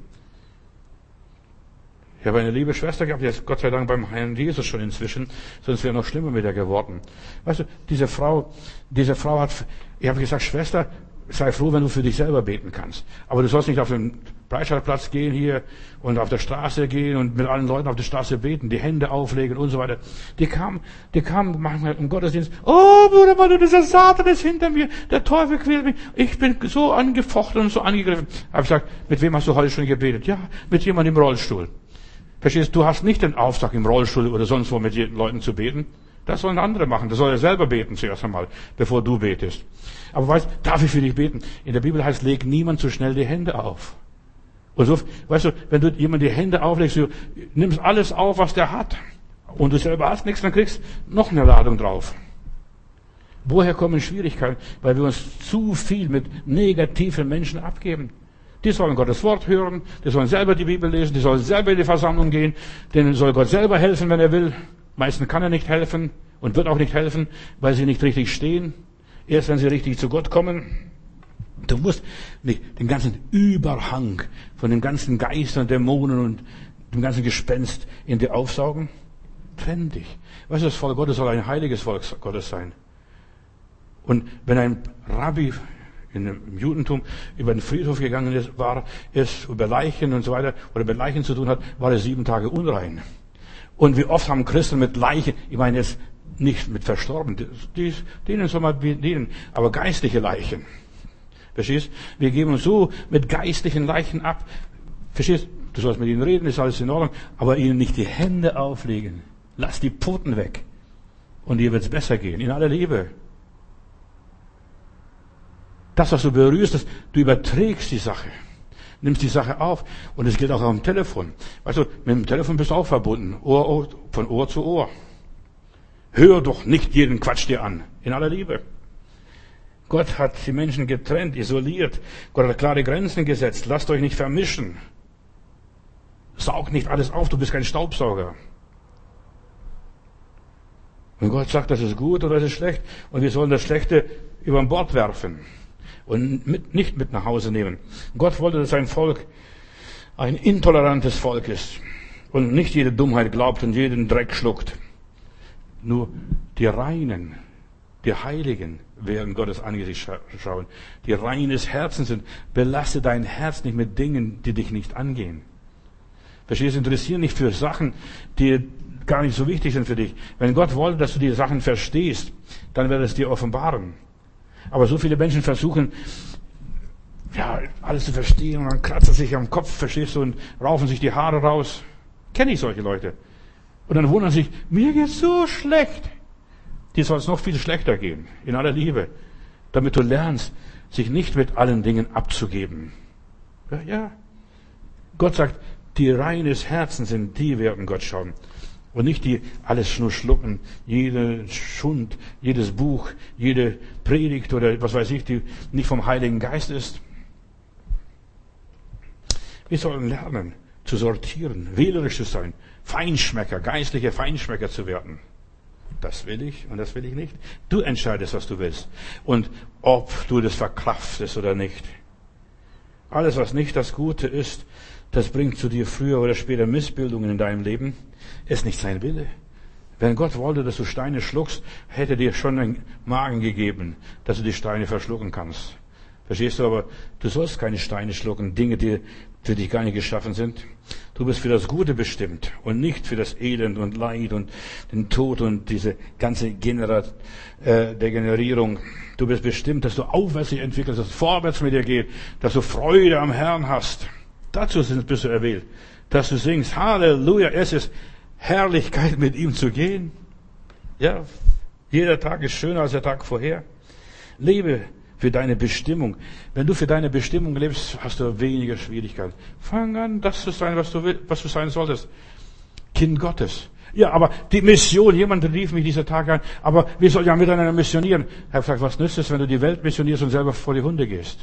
Ich habe eine liebe Schwester gehabt, die ist Gott sei Dank beim Herrn Jesus schon inzwischen, sonst wäre noch schlimmer mit ihr geworden. Weißt du, diese Frau, diese Frau hat, ich habe gesagt, Schwester, sei froh, wenn du für dich selber beten kannst. Aber du sollst nicht auf den Breitscheidplatz gehen hier und auf der Straße gehen und mit allen Leuten auf der Straße beten, die Hände auflegen und so weiter. Die kamen, die kamen manchmal im Gottesdienst, oh Bruder Manu, dieser Satan ist hinter mir, der Teufel quält mich, ich bin so angefochten und so angegriffen. Habe ich gesagt, mit wem hast du heute schon gebetet? Ja, mit jemandem im Rollstuhl. Verstehst du, du hast nicht den Auftrag im Rollstuhl oder sonst wo mit den Leuten zu beten. Das sollen andere machen. Das soll er selber beten zuerst einmal, bevor du betest. Aber weißt, darf ich für dich beten? In der Bibel heißt, leg niemand zu schnell die Hände auf. Und so, weißt du, wenn du jemand die Hände auflegst, du nimmst alles auf, was der hat. Und du selber hast nichts, dann kriegst noch eine Ladung drauf. Woher kommen Schwierigkeiten? Weil wir uns zu viel mit negativen Menschen abgeben. Die sollen Gottes Wort hören, die sollen selber die Bibel lesen, die sollen selber in die Versammlung gehen, denen soll Gott selber helfen, wenn er will. Meisten kann er nicht helfen und wird auch nicht helfen, weil sie nicht richtig stehen. Erst wenn sie richtig zu Gott kommen. Du musst nicht den ganzen Überhang von den ganzen Geistern, Dämonen und dem ganzen Gespenst in dir aufsaugen. Trenn dich. Weißt du, das Volk Gottes soll ein heiliges Volk Gottes sein. Und wenn ein Rabbi im Judentum über den Friedhof gegangen ist, war es über Leichen und so weiter, oder mit Leichen zu tun hat, war er sieben Tage unrein. Und wie oft haben Christen mit Leichen, ich meine jetzt nicht mit Verstorbenen, die, denen soll man dienen, aber geistliche Leichen. Verstehst? Wir geben uns so mit geistlichen Leichen ab. Verstehst? Du sollst mit ihnen reden, ist alles in Ordnung, aber ihnen nicht die Hände auflegen. Lass die Pfoten weg. Und dir wird's besser gehen, in aller Liebe. Das, was du berührst, das, du überträgst die Sache. Nimmst die Sache auf. Und es gilt auch am Telefon. Weißt du, mit dem Telefon bist du auch verbunden. Ohr, Ohr, von Ohr zu Ohr. Hör doch nicht jeden Quatsch dir an. In aller Liebe. Gott hat die Menschen getrennt, isoliert. Gott hat klare Grenzen gesetzt. Lasst euch nicht vermischen. Saug nicht alles auf. Du bist kein Staubsauger. Und Gott sagt, das ist gut oder das ist schlecht. Und wir sollen das Schlechte über Bord werfen. Und mit, nicht mit nach Hause nehmen. Gott wollte, dass sein Volk ein intolerantes Volk ist. Und nicht jede Dummheit glaubt und jeden Dreck schluckt. Nur die Reinen, die Heiligen werden Gottes Angesicht schauen. Die reines Herzen sind. Belaste dein Herz nicht mit Dingen, die dich nicht angehen. Verstehst du? Interessieren nicht für Sachen, die gar nicht so wichtig sind für dich. Wenn Gott wollte, dass du die Sachen verstehst, dann wird es dir offenbaren. Aber so viele Menschen versuchen, ja, alles zu verstehen und dann kratzen sich am Kopf, verstehst du, und raufen sich die Haare raus. Kenne ich solche Leute. Und dann wundern sich, mir geht's so schlecht. Dir soll es noch viel schlechter gehen, in aller Liebe. Damit du lernst, sich nicht mit allen Dingen abzugeben. Ja, ja. Gott sagt, die reines Herzen sind, die werden Gott schauen. Und nicht die alles nur schlucken, jede Schund, jedes Buch, jede Predigt oder was weiß ich, die nicht vom Heiligen Geist ist. Wir sollen lernen, zu sortieren, wählerisch zu sein, Feinschmecker, geistliche Feinschmecker zu werden. Das will ich und das will ich nicht. Du entscheidest, was du willst und ob du das verkraftest oder nicht. Alles, was nicht das Gute ist, das bringt zu dir früher oder später Missbildungen in deinem Leben. Ist nicht sein Wille. Wenn Gott wollte, dass du Steine schluckst, hätte dir schon einen Magen gegeben, dass du die Steine verschlucken kannst. Verstehst du? Aber du sollst keine Steine schlucken, Dinge, die für dich gar nicht geschaffen sind. Du bist für das Gute bestimmt und nicht für das Elend und Leid und den Tod und diese ganze Genera- äh, Degenerierung. Du bist bestimmt, dass du aufwärts dich entwickelst, dass es vorwärts mit dir geht, dass du Freude am Herrn hast. Dazu bist du erwählt. Dass du singst, Halleluja, es ist Herrlichkeit, mit ihm zu gehen. Ja, jeder Tag ist schöner als der Tag vorher. Lebe für deine Bestimmung. Wenn du für deine Bestimmung lebst, hast du weniger Schwierigkeiten. Fang an, das zu sein, was du willst, was du sein solltest. Kind Gottes. Ja, aber die Mission, jemand rief mich dieser Tag an, aber wir sollen ja miteinander missionieren. Ich habe gesagt, was nützt es, wenn du die Welt missionierst und selber vor die Hunde gehst?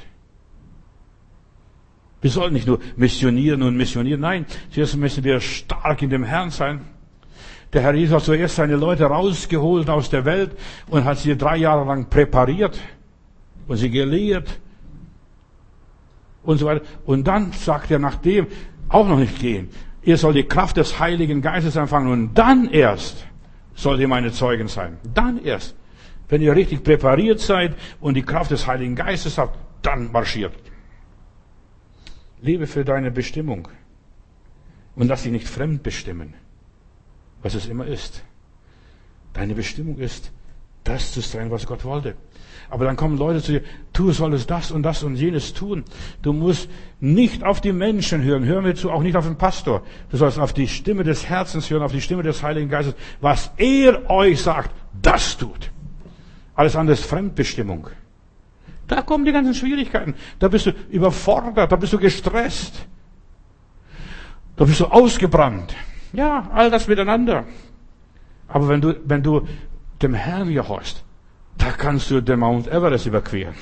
Wir sollen nicht nur missionieren und missionieren. Nein, zuerst müssen wir stark in dem Herrn sein. Der Herr Jesus hat zuerst seine Leute rausgeholt aus der Welt und hat sie drei Jahre lang präpariert und sie gelehrt und so weiter. Und dann sagt er nachdem, auch noch nicht gehen. Ihr sollt die Kraft des Heiligen Geistes empfangen und dann erst sollt ihr meine Zeugen sein. Dann erst. Wenn ihr richtig präpariert seid und die Kraft des Heiligen Geistes habt, dann marschiert. Lebe für deine Bestimmung. Und lass dich nicht fremd bestimmen, was es immer ist. Deine Bestimmung ist, das zu sein, was Gott wollte. Aber dann kommen Leute zu dir, du solltest das und das und jenes tun. Du musst nicht auf die Menschen hören. Hör mir zu, auch nicht auf den Pastor. Du sollst auf die Stimme des Herzens hören, auf die Stimme des Heiligen Geistes. Was er euch sagt, das tut. Alles andere ist Fremdbestimmung. Da kommen die ganzen Schwierigkeiten. Da bist du überfordert, da bist du gestresst. Da bist du ausgebrannt. Ja, all das miteinander. Aber wenn du, wenn du dem Herrn gehorchst, da kannst du den Mount Everest überqueren.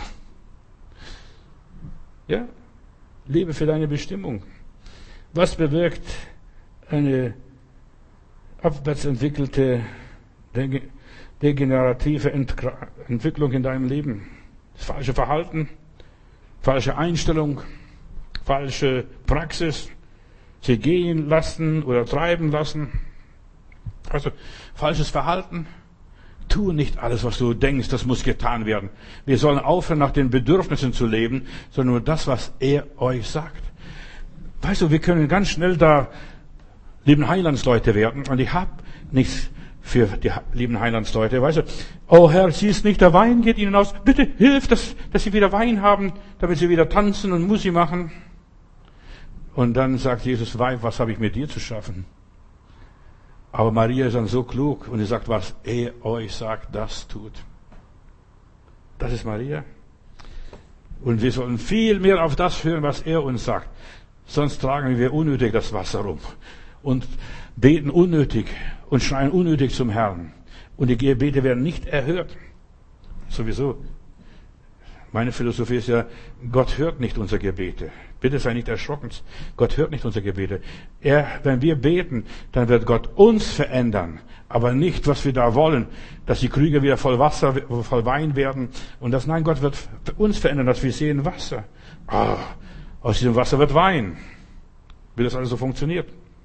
Ja? Lebe für deine Bestimmung. Was bewirkt eine abwärts entwickelte, degenerative Entwicklung in deinem Leben? Das falsche Verhalten, falsche Einstellung, falsche Praxis, sie gehen lassen oder treiben lassen. Also, falsches Verhalten. Tu nicht alles, was du denkst, das muss getan werden. Wir sollen aufhören, nach den Bedürfnissen zu leben, sondern nur das, was er euch sagt. Weißt du, wir können ganz schnell da lieben Heilandsleute werden. Und ich habe nichts für die lieben Heilandsleute. Weißt du, oh Herr, siehst nicht, der Wein geht ihnen aus. Bitte hilf, dass, dass sie wieder Wein haben, damit sie wieder tanzen und Musik machen. Und dann sagt Jesus, Weib, was habe ich mit dir zu schaffen? Aber Maria ist dann so klug und sie sagt, was er euch sagt, das tut. Das ist Maria. Und wir sollen viel mehr auf das hören, was er uns sagt. Sonst tragen wir unnötig das Wasser rum und beten unnötig und schreien unnötig zum Herrn. Und die Gebete werden nicht erhört. Sowieso. Meine Philosophie ist ja, Gott hört nicht unsere Gebete. Bitte sei nicht erschrocken. Gott hört nicht unsere Gebete. Er, wenn wir beten, dann wird Gott uns verändern. Aber nicht, was wir da wollen, dass die Krüge wieder voll Wasser, voll Wein werden. Und das, nein, Gott wird uns verändern, dass wir sehen Wasser. Ah, aus diesem Wasser wird Wein. Wie das alles so funktioniert.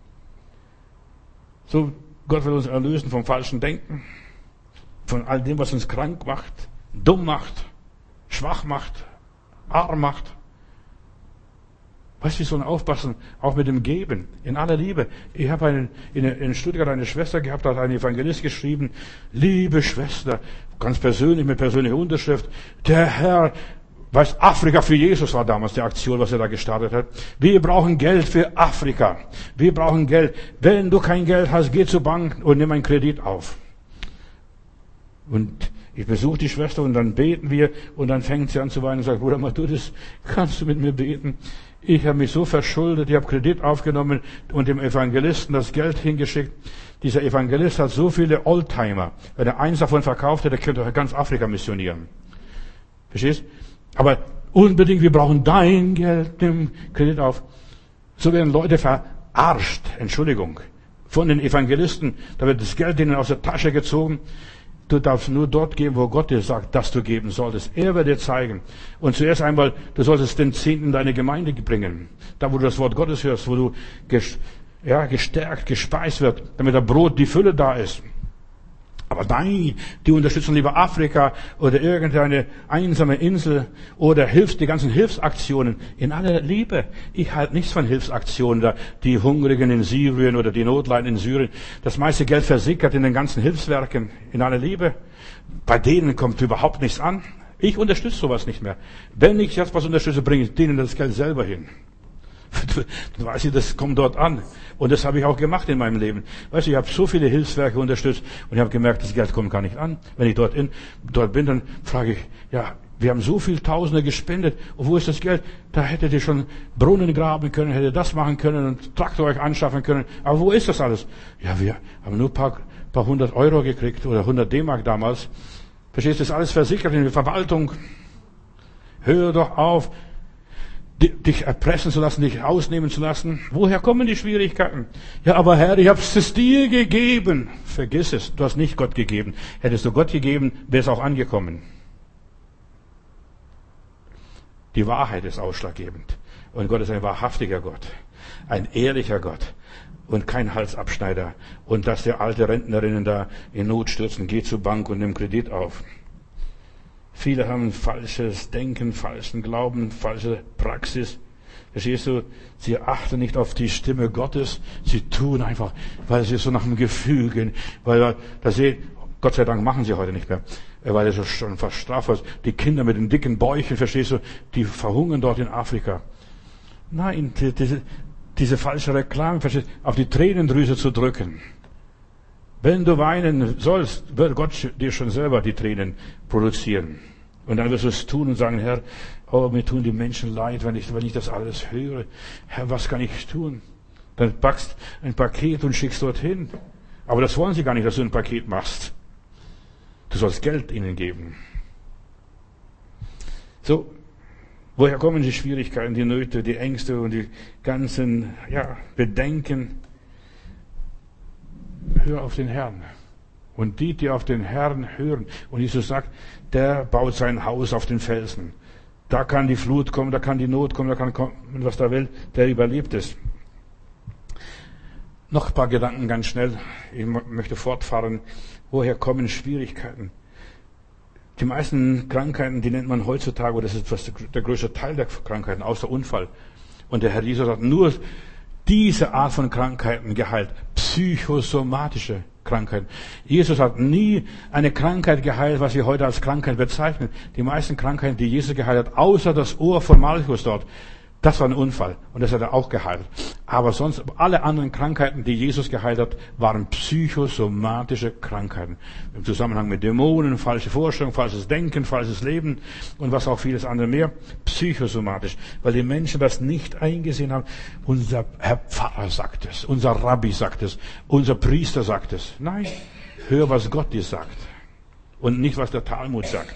So, Gott will uns erlösen vom falschen Denken. Von all dem, was uns krank macht, dumm macht, schwach macht, arm macht. Weißt du, wir sollen aufpassen, auch mit dem Geben, in aller Liebe. Ich habe einen, in, in Stuttgart eine Schwester gehabt, da hat ein Evangelist geschrieben, liebe Schwester, ganz persönlich, mit persönlicher Unterschrift, der Herr, weißt, Afrika für Jesus war damals die Aktion, was er da gestartet hat. Wir brauchen Geld für Afrika. Wir brauchen Geld. Wenn du kein Geld hast, geh zur Bank und nimm einen Kredit auf. Und ich besuche die Schwester und dann beten wir und dann fängt sie an zu weinen und sagt, Bruder Matthäus, kannst du mit mir beten? Ich habe mich so verschuldet, ich habe Kredit aufgenommen und dem Evangelisten das Geld hingeschickt. Dieser Evangelist hat so viele Oldtimer. Wenn er eins davon verkauft hätte, könnte er ganz Afrika missionieren. Verstehst? Aber unbedingt, wir brauchen dein Geld, nimm Kredit auf. So werden Leute verarscht, Entschuldigung, von den Evangelisten. Da wird das Geld denen aus der Tasche gezogen. Du darfst nur dort geben, wo Gott dir sagt, dass du geben solltest. Er wird dir zeigen. Und zuerst einmal, du solltest den Zehnten in deine Gemeinde bringen. Da, wo du das Wort Gottes hörst, wo du ja, gestärkt, gespeist wird, damit der Brot, die Fülle da ist. Aber nein, die unterstützen lieber Afrika oder irgendeine einsame Insel oder hilfst die ganzen Hilfsaktionen in aller Liebe. Ich halte nichts von Hilfsaktionen, da die Hungrigen in Syrien oder die Notleiden in Syrien. Das meiste Geld versickert in den ganzen Hilfswerken in aller Liebe. Bei denen kommt überhaupt nichts an. Ich unterstütze sowas nicht mehr. Wenn ich jetzt was unterstütze, bringe ich denen das Geld selber hin. Du weißt, das kommt dort an. Und das habe ich auch gemacht in meinem Leben. Weißt du, ich habe so viele Hilfswerke unterstützt und ich habe gemerkt, das Geld kommt gar nicht an. Wenn ich dort, in, dort bin, dann frage ich, ja, wir haben so viel Tausende gespendet. Und wo ist das Geld? Da hättet ihr schon Brunnen graben können, hättet das machen können und Traktor euch anschaffen können. Aber wo ist das alles? Ja, wir haben nur ein paar, paar hundert Euro gekriegt oder hundert D-Mark damals. Verstehst du, das ist alles versickert in der Verwaltung. Hör doch auf, dich erpressen zu lassen, dich ausnehmen zu lassen. Woher kommen die Schwierigkeiten? Ja, aber Herr, ich habe es dir gegeben. Vergiss es, du hast nicht Gott gegeben. Hättest du Gott gegeben, wäre es auch angekommen. Die Wahrheit ist ausschlaggebend. Und Gott ist ein wahrhaftiger Gott, ein ehrlicher Gott und kein Halsabschneider. Und dass der alte Rentnerinnen da in Not stürzen, geh zur Bank und nimm Kredit auf. Viele haben falsches Denken, falschen Glauben, falsche Praxis. Verstehst du? Sie achten nicht auf die Stimme Gottes. Sie tun einfach, weil sie so nach dem Gefühl gehen. Weil da sehen, Gott sei Dank machen sie heute nicht mehr, weil es schon fast straf ist. Die Kinder mit den dicken Bäuchen, verstehst du, die verhungern dort in Afrika. Nein, die, diese, diese falsche Reklame, verstehst du, auf die Tränendrüse zu drücken. Wenn du weinen sollst, wird Gott dir schon selber die Tränen produzieren. Und dann wirst du es tun und sagen, Herr, oh, mir tun die Menschen leid, wenn ich, wenn ich das alles höre. Herr, was kann ich tun? Dann packst ein Paket und schickst dorthin. Aber das wollen sie gar nicht, dass du ein Paket machst. Du sollst Geld ihnen geben. So, woher kommen die Schwierigkeiten, die Nöte, die Ängste und die ganzen, ja, Bedenken? Hör auf den Herrn. Und die, die auf den Herrn hören. Und Jesus sagt, der baut sein Haus auf den Felsen. Da kann die Flut kommen, da kann die Not kommen, da kann kommen, was da will, der überlebt es. Noch ein paar Gedanken ganz schnell. Ich möchte fortfahren. Woher kommen Schwierigkeiten? Die meisten Krankheiten, die nennt man heutzutage, das ist fast der größte Teil der Krankheiten, außer Unfall. Und der Herr Jesus hat nur diese Art von Krankheiten geheilt. Psychosomatische Krankheiten. Jesus hat nie eine Krankheit geheilt, was wir heute als Krankheit bezeichnen. Die meisten Krankheiten, die Jesus geheilt hat, außer das Ohr von Malchus dort, das war ein Unfall. Und das hat er auch geheilt. Aber sonst, alle anderen Krankheiten, die Jesus geheilt hat, waren psychosomatische Krankheiten. Im Zusammenhang mit Dämonen, falsche Vorstellungen, falsches Denken, falsches Leben und was auch vieles andere mehr. Psychosomatisch. Weil die Menschen das nicht eingesehen haben. Unser Herr Pfarrer sagt es. Unser Rabbi sagt es. Unser Priester sagt es. Nein. Hör, was Gott dir sagt. Und nicht, was der Talmud sagt.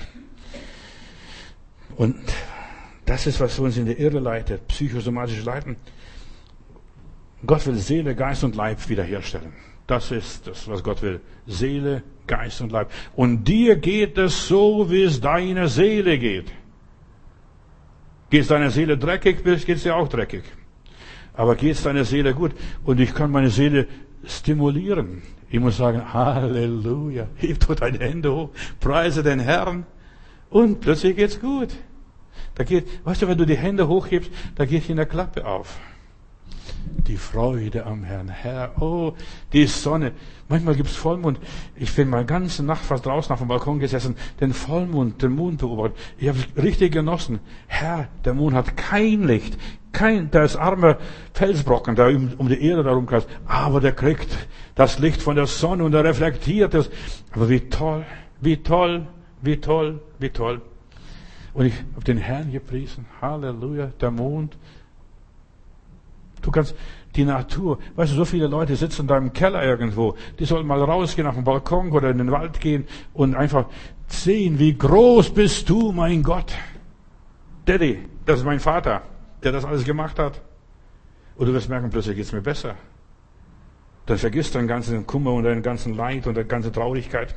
Und das ist, was uns in der Irre leitet, psychosomatische Leiden. Gott will Seele, Geist und Leib wiederherstellen. Das ist das, was Gott will. Seele, Geist und Leib. Und dir geht es so, wie es deiner Seele geht. Geht es deiner Seele dreckig, geht es dir auch dreckig. Aber geht es deiner Seele gut? Und ich kann meine Seele stimulieren. Ich muss sagen, Halleluja. Heb doch deine Hände hoch, preise den Herrn. Und plötzlich geht's gut. Da geht, weißt du, wenn du die Hände hochhebst, da geht in der Klappe auf. Die Freude am Herrn. Herr, oh, die Sonne. Manchmal gibt's Vollmond. Ich bin mal ganze Nacht fast draußen auf dem Balkon gesessen, den Vollmond, den Mond beobachtet. Ich habe es richtig genossen. Herr, der Mond hat kein Licht. Kein, da ist armer Felsbrocken, der um, um die Erde darum kreist. Aber der kriegt das Licht von der Sonne und er reflektiert es. Aber wie toll, wie toll, wie toll, wie toll. Und ich habe den Herrn gepriesen. Halleluja, der Mond. Du kannst die Natur, weißt du, so viele Leute sitzen da im Keller irgendwo. Die sollten mal rausgehen auf den Balkon oder in den Wald gehen und einfach sehen, wie groß bist du, mein Gott. Daddy, das ist mein Vater, der das alles gemacht hat. Und du wirst merken, plötzlich geht's mir besser. Dann vergisst du deinen ganzen Kummer und deinen ganzen Leid und deine ganze Traurigkeit.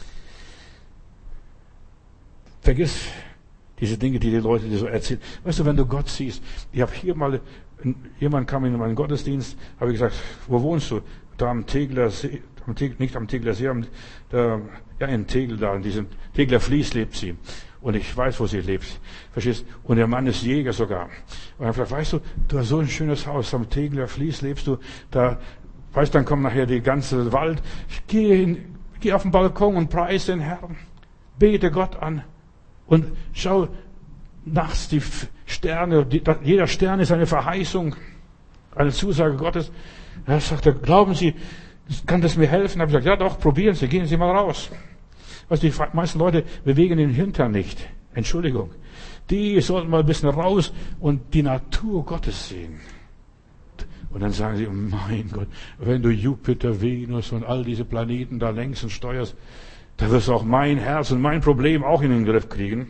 Vergiss diese Dinge, die die Leute dir so erzählen. Weißt du, wenn du Gott siehst, ich habe hier mal, jemand kam in meinen Gottesdienst, habe ich gesagt, wo wohnst du? Da am Tegler See, am Tegel, nicht am Tegler See, am, da, ja in Tegel da, in diesem Tegler Fließ lebt sie. Und ich weiß, wo sie lebt. Verstehst? Und der Mann ist Jäger sogar. Und er hat gesagt, weißt du, du hast so ein schönes Haus, am Tegler Fließ lebst du, da, weißt du, dann kommt nachher die ganze Wald. Geh, in, geh auf den Balkon und preise den Herrn. Bete Gott an. Und schau nachts die Sterne, die, jeder Stern ist eine Verheißung, eine Zusage Gottes. Er sagte, glauben Sie, kann das mir helfen? Da habe ich gesagt, ja doch, probieren Sie, gehen Sie mal raus. Weißt du, die meisten Leute bewegen den Hintern nicht. Entschuldigung. Die sollten mal ein bisschen raus und die Natur Gottes sehen. Und dann sagen sie, oh mein Gott, wenn du Jupiter, Venus und all diese Planeten da längst und steuerst, da wirst du auch mein Herz und mein Problem auch in den Griff kriegen.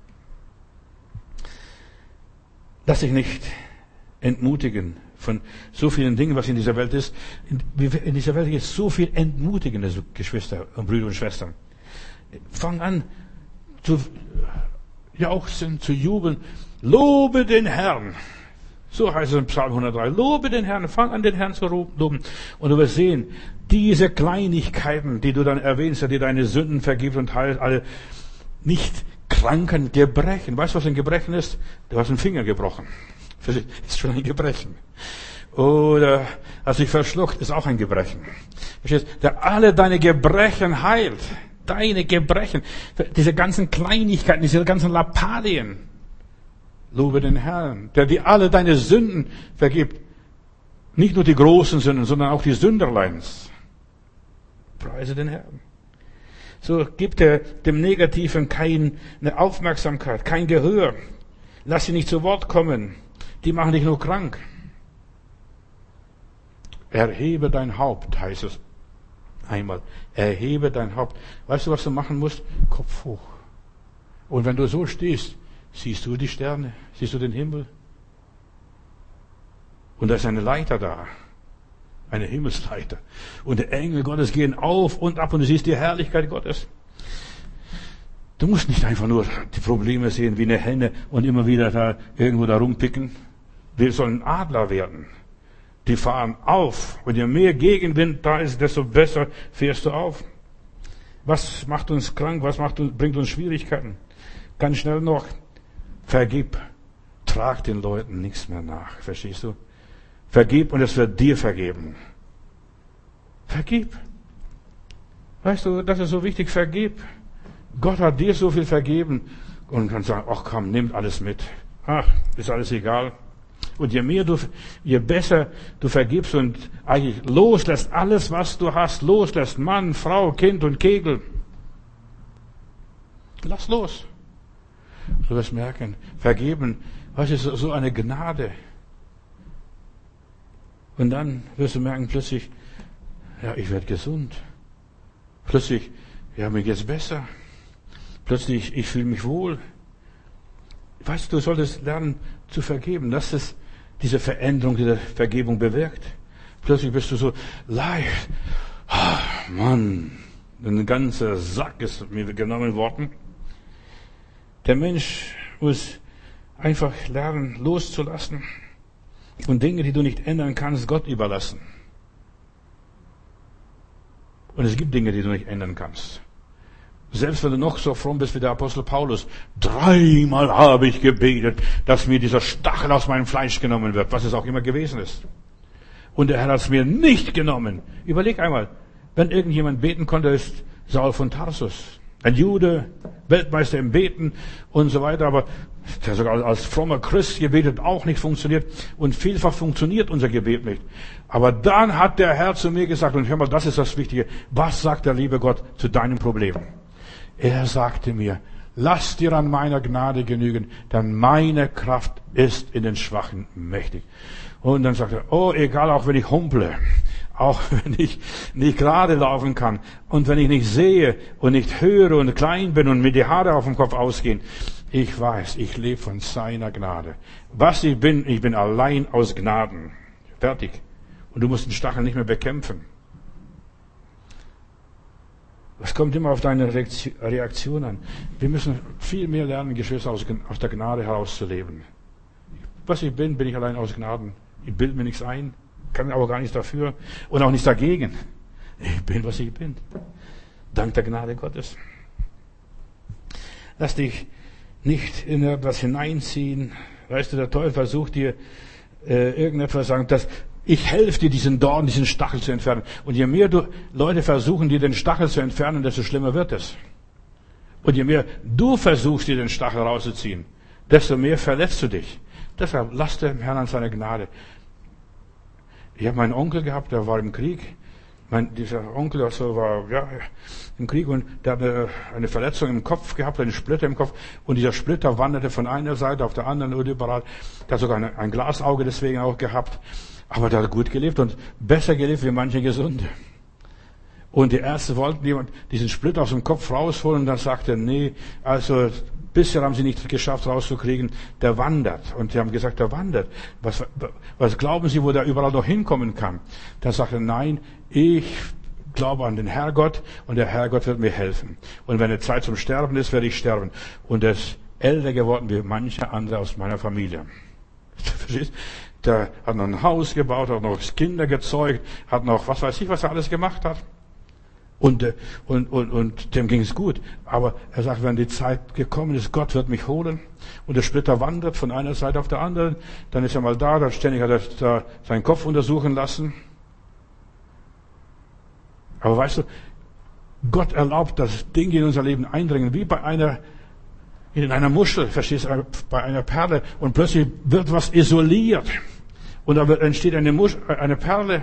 Lass dich nicht entmutigen von so vielen Dingen, was in dieser Welt ist. In dieser Welt ist so viel Entmutigendes, Geschwister und Brüder und Schwestern. Fang an zu jauchzen, zu jubeln. Lobe den Herrn. So heißt es in Psalm hundertdrei. Lobe den Herrn. Fang an, den Herrn zu loben. Und du wirst sehen, diese Kleinigkeiten, die du dann erwähnst, die deine Sünden vergibt und heilt, alle nicht kranken Gebrechen. Weißt du, was ein Gebrechen ist? Du hast einen Finger gebrochen. Ist schon ein Gebrechen. Oder hast dich verschluckt, ist auch ein Gebrechen. Verstehst? Der alle deine Gebrechen heilt. Deine Gebrechen. Diese ganzen Kleinigkeiten, diese ganzen Lappalien. Lobe den Herrn, der dir alle deine Sünden vergibt. Nicht nur die großen Sünden, sondern auch die Sünderleins. Preise den Herrn. So gibt er dem Negativen keine Aufmerksamkeit, kein Gehör. Lass sie nicht zu Wort kommen. Die machen dich nur krank. Erhebe dein Haupt, heißt es einmal. Erhebe dein Haupt. Weißt du, was du machen musst? Kopf hoch. Und wenn du so stehst, siehst du die Sterne, siehst du den Himmel. Und da ist eine Leiter da. Eine Himmelsleiter. Und die Engel Gottes gehen auf und ab und du siehst die Herrlichkeit Gottes. Du musst nicht einfach nur die Probleme sehen wie eine Henne und immer wieder da irgendwo da rumpicken. Wir sollen Adler werden. Die fahren auf. Und je mehr Gegenwind da ist, desto besser fährst du auf. Was macht uns krank? Was macht, bringt uns Schwierigkeiten? Ganz schnell noch. Vergib. Trag den Leuten nichts mehr nach. Verstehst du? Vergib und es wird dir vergeben. Vergib. Weißt du, das ist so wichtig. Vergib. Gott hat dir so viel vergeben. Und kann sagen, ach komm, nimm alles mit. Ach, ist alles egal. Und je mehr du, je besser du vergibst und eigentlich loslässt, alles was du hast, loslässt, Mann, Frau, Kind und Kegel. Lass los. Du wirst merken, vergeben, was ist so eine Gnade. Und dann wirst du merken, plötzlich, ja, ich werde gesund. Plötzlich, ja, mir geht's besser. Plötzlich, ich fühle mich wohl. Weißt du, du solltest lernen zu vergeben. Das ist diese Veränderung, die die Vergebung bewirkt. Plötzlich bist du so leicht. Ah, Mann, ein ganzer Sack ist mir genommen worden. Der Mensch muss einfach lernen, loszulassen und Dinge, die du nicht ändern kannst, Gott überlassen. Und es gibt Dinge, die du nicht ändern kannst. Selbst wenn du noch so fromm bist wie der Apostel Paulus. Dreimal habe ich gebetet, dass mir dieser Stachel aus meinem Fleisch genommen wird, was es auch immer gewesen ist. Und der Herr hat es mir nicht genommen. Überleg einmal, wenn irgendjemand beten konnte, ist Saul von Tarsus. Ein Jude, Weltmeister im Beten und so weiter, aber der sogar als frommer Christ gebetet auch nicht funktioniert. Und vielfach funktioniert unser Gebet nicht. Aber dann hat der Herr zu mir gesagt, und hör mal, das ist das Wichtige, was sagt der liebe Gott zu deinem Problem? Er sagte mir, lass dir an meiner Gnade genügen, denn meine Kraft ist in den Schwachen mächtig. Und dann sagt er, oh, egal, auch wenn ich humple, auch wenn ich nicht gerade laufen kann und wenn ich nicht sehe und nicht höre und klein bin und mir die Haare auf dem Kopf ausgehen, ich weiß, ich lebe von seiner Gnade. Was ich bin, ich bin allein aus Gnaden. Fertig. Und du musst den Stachel nicht mehr bekämpfen. Es kommt immer auf deine Reaktion an. Wir müssen viel mehr lernen, Geschwister, aus der Gnade herauszuleben. Was ich bin, bin ich allein aus Gnaden. Ich bilde mir nichts ein, kann aber gar nichts dafür und auch nichts dagegen. Ich bin, was ich bin. Dank der Gnade Gottes. Lass dich nicht in etwas hineinziehen. Weißt du, der Teufel versucht dir äh, irgendetwas zu sagen, dass ich helfe dir, diesen Dorn, diesen Stachel zu entfernen. Und je mehr du Leute versuchen, dir den Stachel zu entfernen, desto schlimmer wird es. Und je mehr du versuchst, dir den Stachel rauszuziehen, desto mehr verletzt du dich. Deshalb lass dem Herrn an seiner Gnade. Ich habe meinen Onkel gehabt, der war im Krieg. Mein, dieser Onkel also war ja, im Krieg und der hatte eine Verletzung im Kopf gehabt, einen Splitter im Kopf. Und dieser Splitter wanderte von einer Seite auf der anderen und überall. Der hat sogar ein, ein Glasauge deswegen auch gehabt. Aber der hat gut gelebt und besser gelebt wie manche Gesunde. Und die Ärzte wollten jemand diesen Splitter aus dem Kopf rausholen und dann sagte er, nee, also bisher haben sie nicht geschafft rauszukriegen, der wandert. Und sie haben gesagt, der wandert. Was, was glauben Sie, wo der überall noch hinkommen kann? Dann sagte er, nein, ich glaube an den Herrgott und der Herrgott wird mir helfen. Und wenn eine Zeit zum Sterben ist, werde ich sterben. Und er ist älter geworden wie manche andere aus meiner Familie. Verstehst? Der hat noch ein Haus gebaut, hat noch Kinder gezeugt, hat noch, was weiß ich, was er alles gemacht hat. Und, äh, und, und, und dem ging es gut. Aber er sagt, wenn die Zeit gekommen ist, Gott wird mich holen. Und der Splitter wandert von einer Seite auf der anderen. Dann ist er mal da, dann ständig hat er da seinen Kopf untersuchen lassen. Aber weißt du, Gott erlaubt, dass Dinge in unser Leben eindringen, wie bei einer, in einer Muschel, verstehst du, bei einer Perle. Und plötzlich wird was isoliert. Und da entsteht eine, Muschel, eine Perle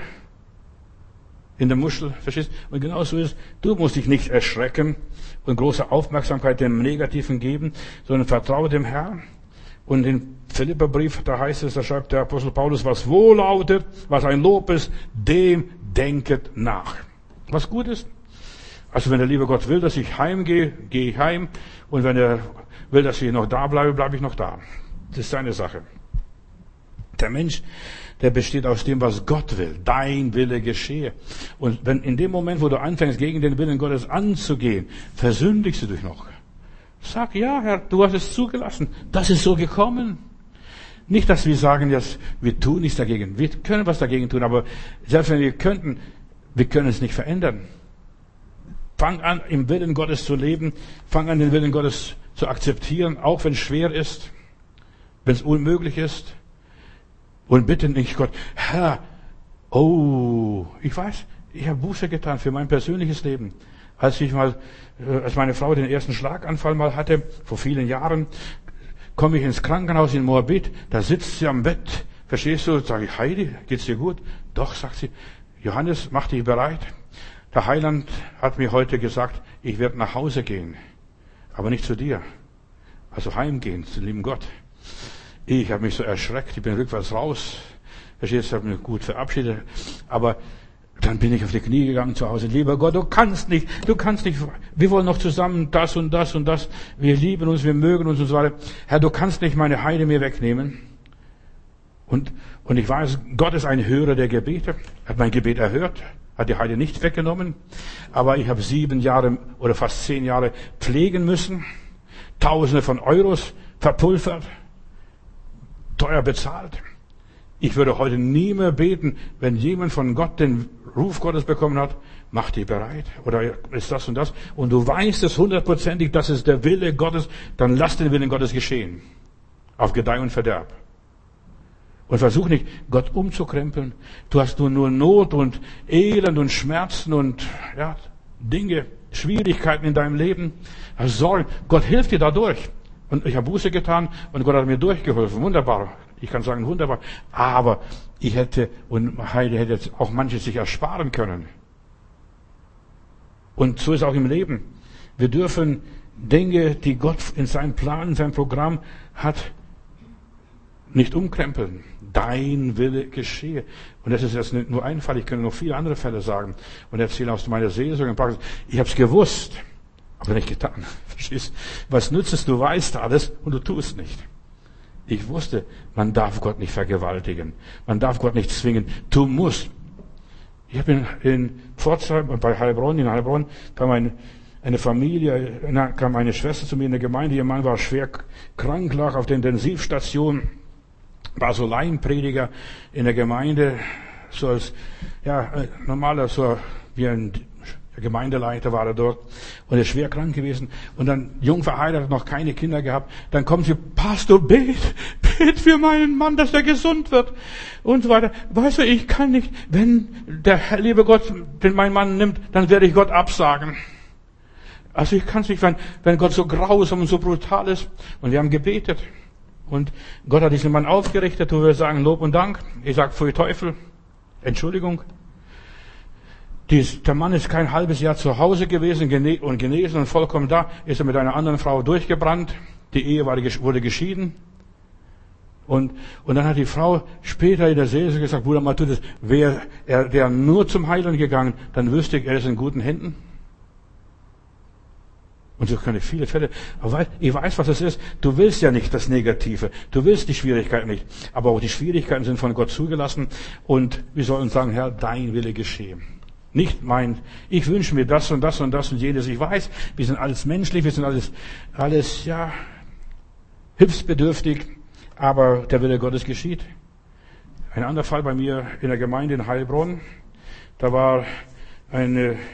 in der Muschel, verstehst du? Und genau so ist es. Du musst dich nicht erschrecken und große Aufmerksamkeit dem Negativen geben, sondern vertraue dem Herrn. Und im Philipperbrief, da heißt es, da schreibt der Apostel Paulus, was wohllautet, was ein Lob ist, dem denket nach. Was gut ist. Also wenn der liebe Gott will, dass ich heimgehe, gehe ich heim. Und wenn er will, dass ich noch da bleibe, bleibe ich noch da. Das ist seine Sache. Der Mensch, der besteht aus dem, was Gott will. Dein Wille geschehe. Und wenn in dem Moment, wo du anfängst, gegen den Willen Gottes anzugehen, versündigst du dich noch. Sag, ja, Herr, du hast es zugelassen. Das ist so gekommen. Nicht, dass wir sagen, jetzt, wir tun nichts dagegen. Wir können was dagegen tun, aber selbst wenn wir könnten, wir können es nicht verändern. Fang an, im Willen Gottes zu leben. Fang an, den Willen Gottes zu akzeptieren, auch wenn es schwer ist, wenn es unmöglich ist. Und bitte nicht Gott, Herr, oh, ich weiß, ich habe Buße getan für mein persönliches Leben. Als ich mal, als meine Frau den ersten Schlaganfall mal hatte, vor vielen Jahren, komme ich ins Krankenhaus in Moabit, da sitzt sie am Bett, verstehst du, sage ich, Heidi, geht's dir gut? Doch, sagt sie, Johannes, mach dich bereit. Der Heiland hat mir heute gesagt, ich werde nach Hause gehen, aber nicht zu dir. Also heimgehen, zu lieben Gott. Ich habe mich so erschreckt, ich bin rückwärts raus. Verstehst du, ich habe mich gut verabschiedet. Aber dann bin ich auf die Knie gegangen zu Hause. Lieber Gott, du kannst nicht, du kannst nicht, wir wollen noch zusammen das und das und das. Wir lieben uns, wir mögen uns und so weiter. Herr, du kannst nicht meine Heide mir wegnehmen. Und, und ich weiß, Gott ist ein Hörer der Gebete. Er hat mein Gebet erhört, hat die Heide nicht weggenommen. Aber ich habe sieben Jahre oder fast zehn Jahre pflegen müssen. Tausende von Euros verpulvert. Teuer bezahlt. Ich würde heute nie mehr beten, wenn jemand von Gott den Ruf Gottes bekommen hat, mach dich bereit oder ist das und das und du weißt es hundertprozentig, das ist der Wille Gottes, dann lass den Willen Gottes geschehen. Auf Gedeih und Verderb. Und versuch nicht, Gott umzukrempeln. Du hast nur, nur Not und Elend und Schmerzen und ja, Dinge, Schwierigkeiten in deinem Leben. Sorgen. Gott hilft dir dadurch. Und ich habe Buße getan und Gott hat mir durchgeholfen. Wunderbar. Ich kann sagen, wunderbar. Aber ich hätte, und Heidi hätte jetzt auch manches sich ersparen können. Und so ist auch im Leben. Wir dürfen Dinge, die Gott in seinem Plan, in seinem Programm hat, nicht umkrempeln. Dein Wille geschehe. Und das ist jetzt nicht nur ein Fall, ich könnte noch viele andere Fälle sagen und erzählen aus meiner Seelsorge und Praxis. Ich habe es gewusst, aber nicht getan. Verstehst? Was nützt es? Du weißt alles und du tust nicht. Ich wusste, man darf Gott nicht vergewaltigen. Man darf Gott nicht zwingen. Du musst. Ich habe in, in Pforzheim, bei Heilbronn, in Heilbronn, bei meiner eine Familie, da kam eine Schwester zu mir in der Gemeinde, ihr Mann war schwer krank, lag auf der Intensivstation, war so Laienprediger in der Gemeinde, so als, ja, normaler, so wie ein Gemeindeleiter war er dort und er ist schwer krank gewesen und dann jung verheiratet, noch keine Kinder gehabt. Dann kommt sie, Pastor, bet, bet für meinen Mann, dass er gesund wird und so weiter. Weißt du, ich kann nicht, wenn der Herr, liebe Gott, den mein Mann nimmt, dann werde ich Gott absagen. Also ich kann es nicht, wenn, wenn Gott so grausam und so brutal ist. Und wir haben gebetet und Gott hat diesen Mann aufgerichtet und wir sagen Lob und Dank. Ich sage, pfui Teufel, Entschuldigung. Dies, der Mann ist kein halbes Jahr zu Hause gewesen gene, und genesen und vollkommen da, ist er mit einer anderen Frau durchgebrannt. Die Ehe war, wurde geschieden. Und, und dann hat die Frau später in der Seelsorge gesagt, Bruder Matthäus, wäre er der nur zum Heiland gegangen, dann wüsste ich, er ist in guten Händen. Und so können viele Fälle, aber ich weiß, was es ist. Du willst ja nicht das Negative. Du willst die Schwierigkeiten nicht. Aber auch die Schwierigkeiten sind von Gott zugelassen. Und wir sollen sagen, Herr, dein Wille geschehe. Nicht mein, ich wünsche mir das und das und das und jenes. Ich weiß, wir sind alles menschlich, wir sind alles, alles, ja, hilfsbedürftig, aber der Wille Gottes geschieht. Ein anderer Fall bei mir in der Gemeinde in Heilbronn. Da war eine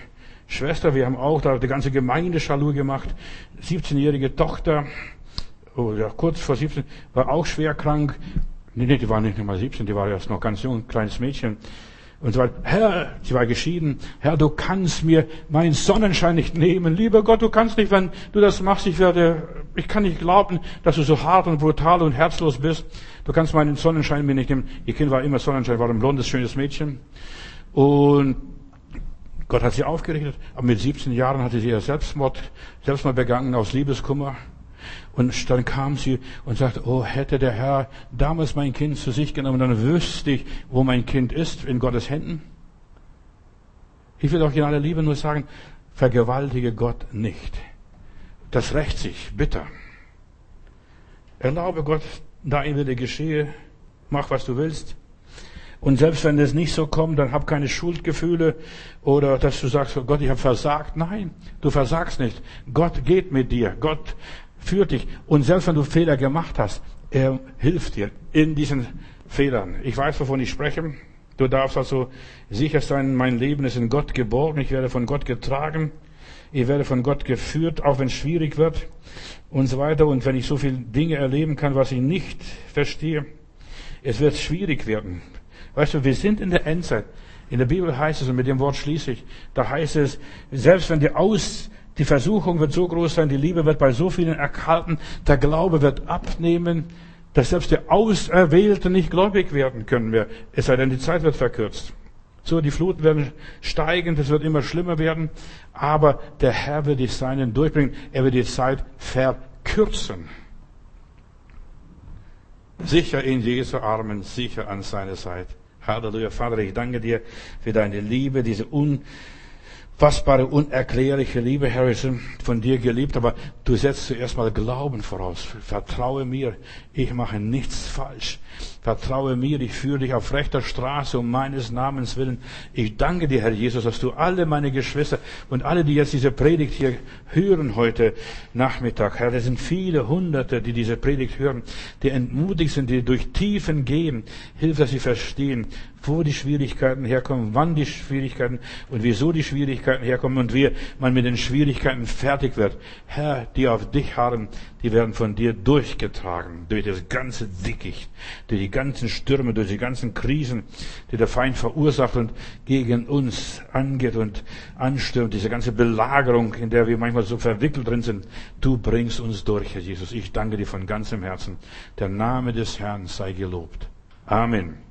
Schwester, wir haben auch da die ganze Gemeinde Schalou gemacht. siebzehnjährige Tochter, oh, ja, kurz vor siebzehn, war auch schwer krank. Nee, nee, die war nicht mal siebzehn, die war erst noch ganz jung, ein kleines Mädchen. Und so weiter. Herr, sie war geschieden. Herr, du kannst mir meinen Sonnenschein nicht nehmen. Lieber Gott, du kannst nicht, wenn du das machst, ich werde, ich kann nicht glauben, dass du so hart und brutal und herzlos bist. Du kannst meinen Sonnenschein mir nicht nehmen. Ihr Kind war immer Sonnenschein, war ein blondes, schönes Mädchen. Und Gott hat sie aufgerichtet. Aber mit siebzehn Jahren hatte sie ja Selbstmord, Selbstmord begangen aus Liebeskummer. Und dann kam sie und sagte, oh, hätte der Herr damals mein Kind zu sich genommen, dann wüsste ich, wo mein Kind ist, in Gottes Händen. Ich will auch in aller Liebe nur sagen, vergewaltige Gott nicht. Das rächt sich, bitter. Erlaube Gott, da ihm wieder geschehe, mach, was du willst. Und selbst wenn es nicht so kommt, dann hab keine Schuldgefühle oder dass du sagst, oh Gott, ich habe versagt. Nein, du versagst nicht. Gott geht mit dir. Gott führt dich. Und selbst wenn du Fehler gemacht hast, er hilft dir in diesen Fehlern. Ich weiß, wovon ich spreche. Du darfst also sicher sein, mein Leben ist in Gott geborgen. Ich werde von Gott getragen. Ich werde von Gott geführt, auch wenn es schwierig wird und so weiter. Und wenn ich so viele Dinge erleben kann, was ich nicht verstehe, es wird schwierig werden. Weißt du, wir sind in der Endzeit. In der Bibel heißt es, und mit dem Wort schließe ich, da heißt es, selbst wenn die Aus, die Versuchung wird so groß sein, die Liebe wird bei so vielen erkalten, der Glaube wird abnehmen, dass selbst die Auserwählten nicht gläubig werden können mehr. Es sei denn, die Zeit wird verkürzt. So, die Fluten werden steigen, es wird immer schlimmer werden, aber der Herr wird die Seinen durchbringen, er wird die Zeit verkürzen. Sicher in Jesu Armen, sicher an seiner Seite. Halleluja. Vater, ich danke dir für deine Liebe, diese unfassbare, unerklärliche Liebe, Herr, wir sind von dir geliebt, aber du setzt zuerst mal Glauben voraus. Vertraue mir, ich mache nichts falsch. Vertraue mir, ich führe dich auf rechter Straße um meines Namens willen. Ich danke dir, Herr Jesus, dass du alle meine Geschwister und alle, die jetzt diese Predigt hier hören heute Nachmittag, Herr, das sind viele Hunderte, die diese Predigt hören, die entmutigt sind, die durch Tiefen gehen. Hilf, dass sie verstehen, wo die Schwierigkeiten herkommen, wann die Schwierigkeiten und wieso die Schwierigkeiten herkommen und wie man mit den Schwierigkeiten fertig wird. Herr, die auf dich harren, die werden von dir durchgetragen, durch das ganze Dickicht, durch die ganzen Stürme, durch die ganzen Krisen, die der Feind verursacht und gegen uns angeht und anstürmt, diese ganze Belagerung, in der wir manchmal so verwickelt drin sind. Du bringst uns durch, Herr Jesus. Ich danke dir von ganzem Herzen. Der Name des Herrn sei gelobt. Amen.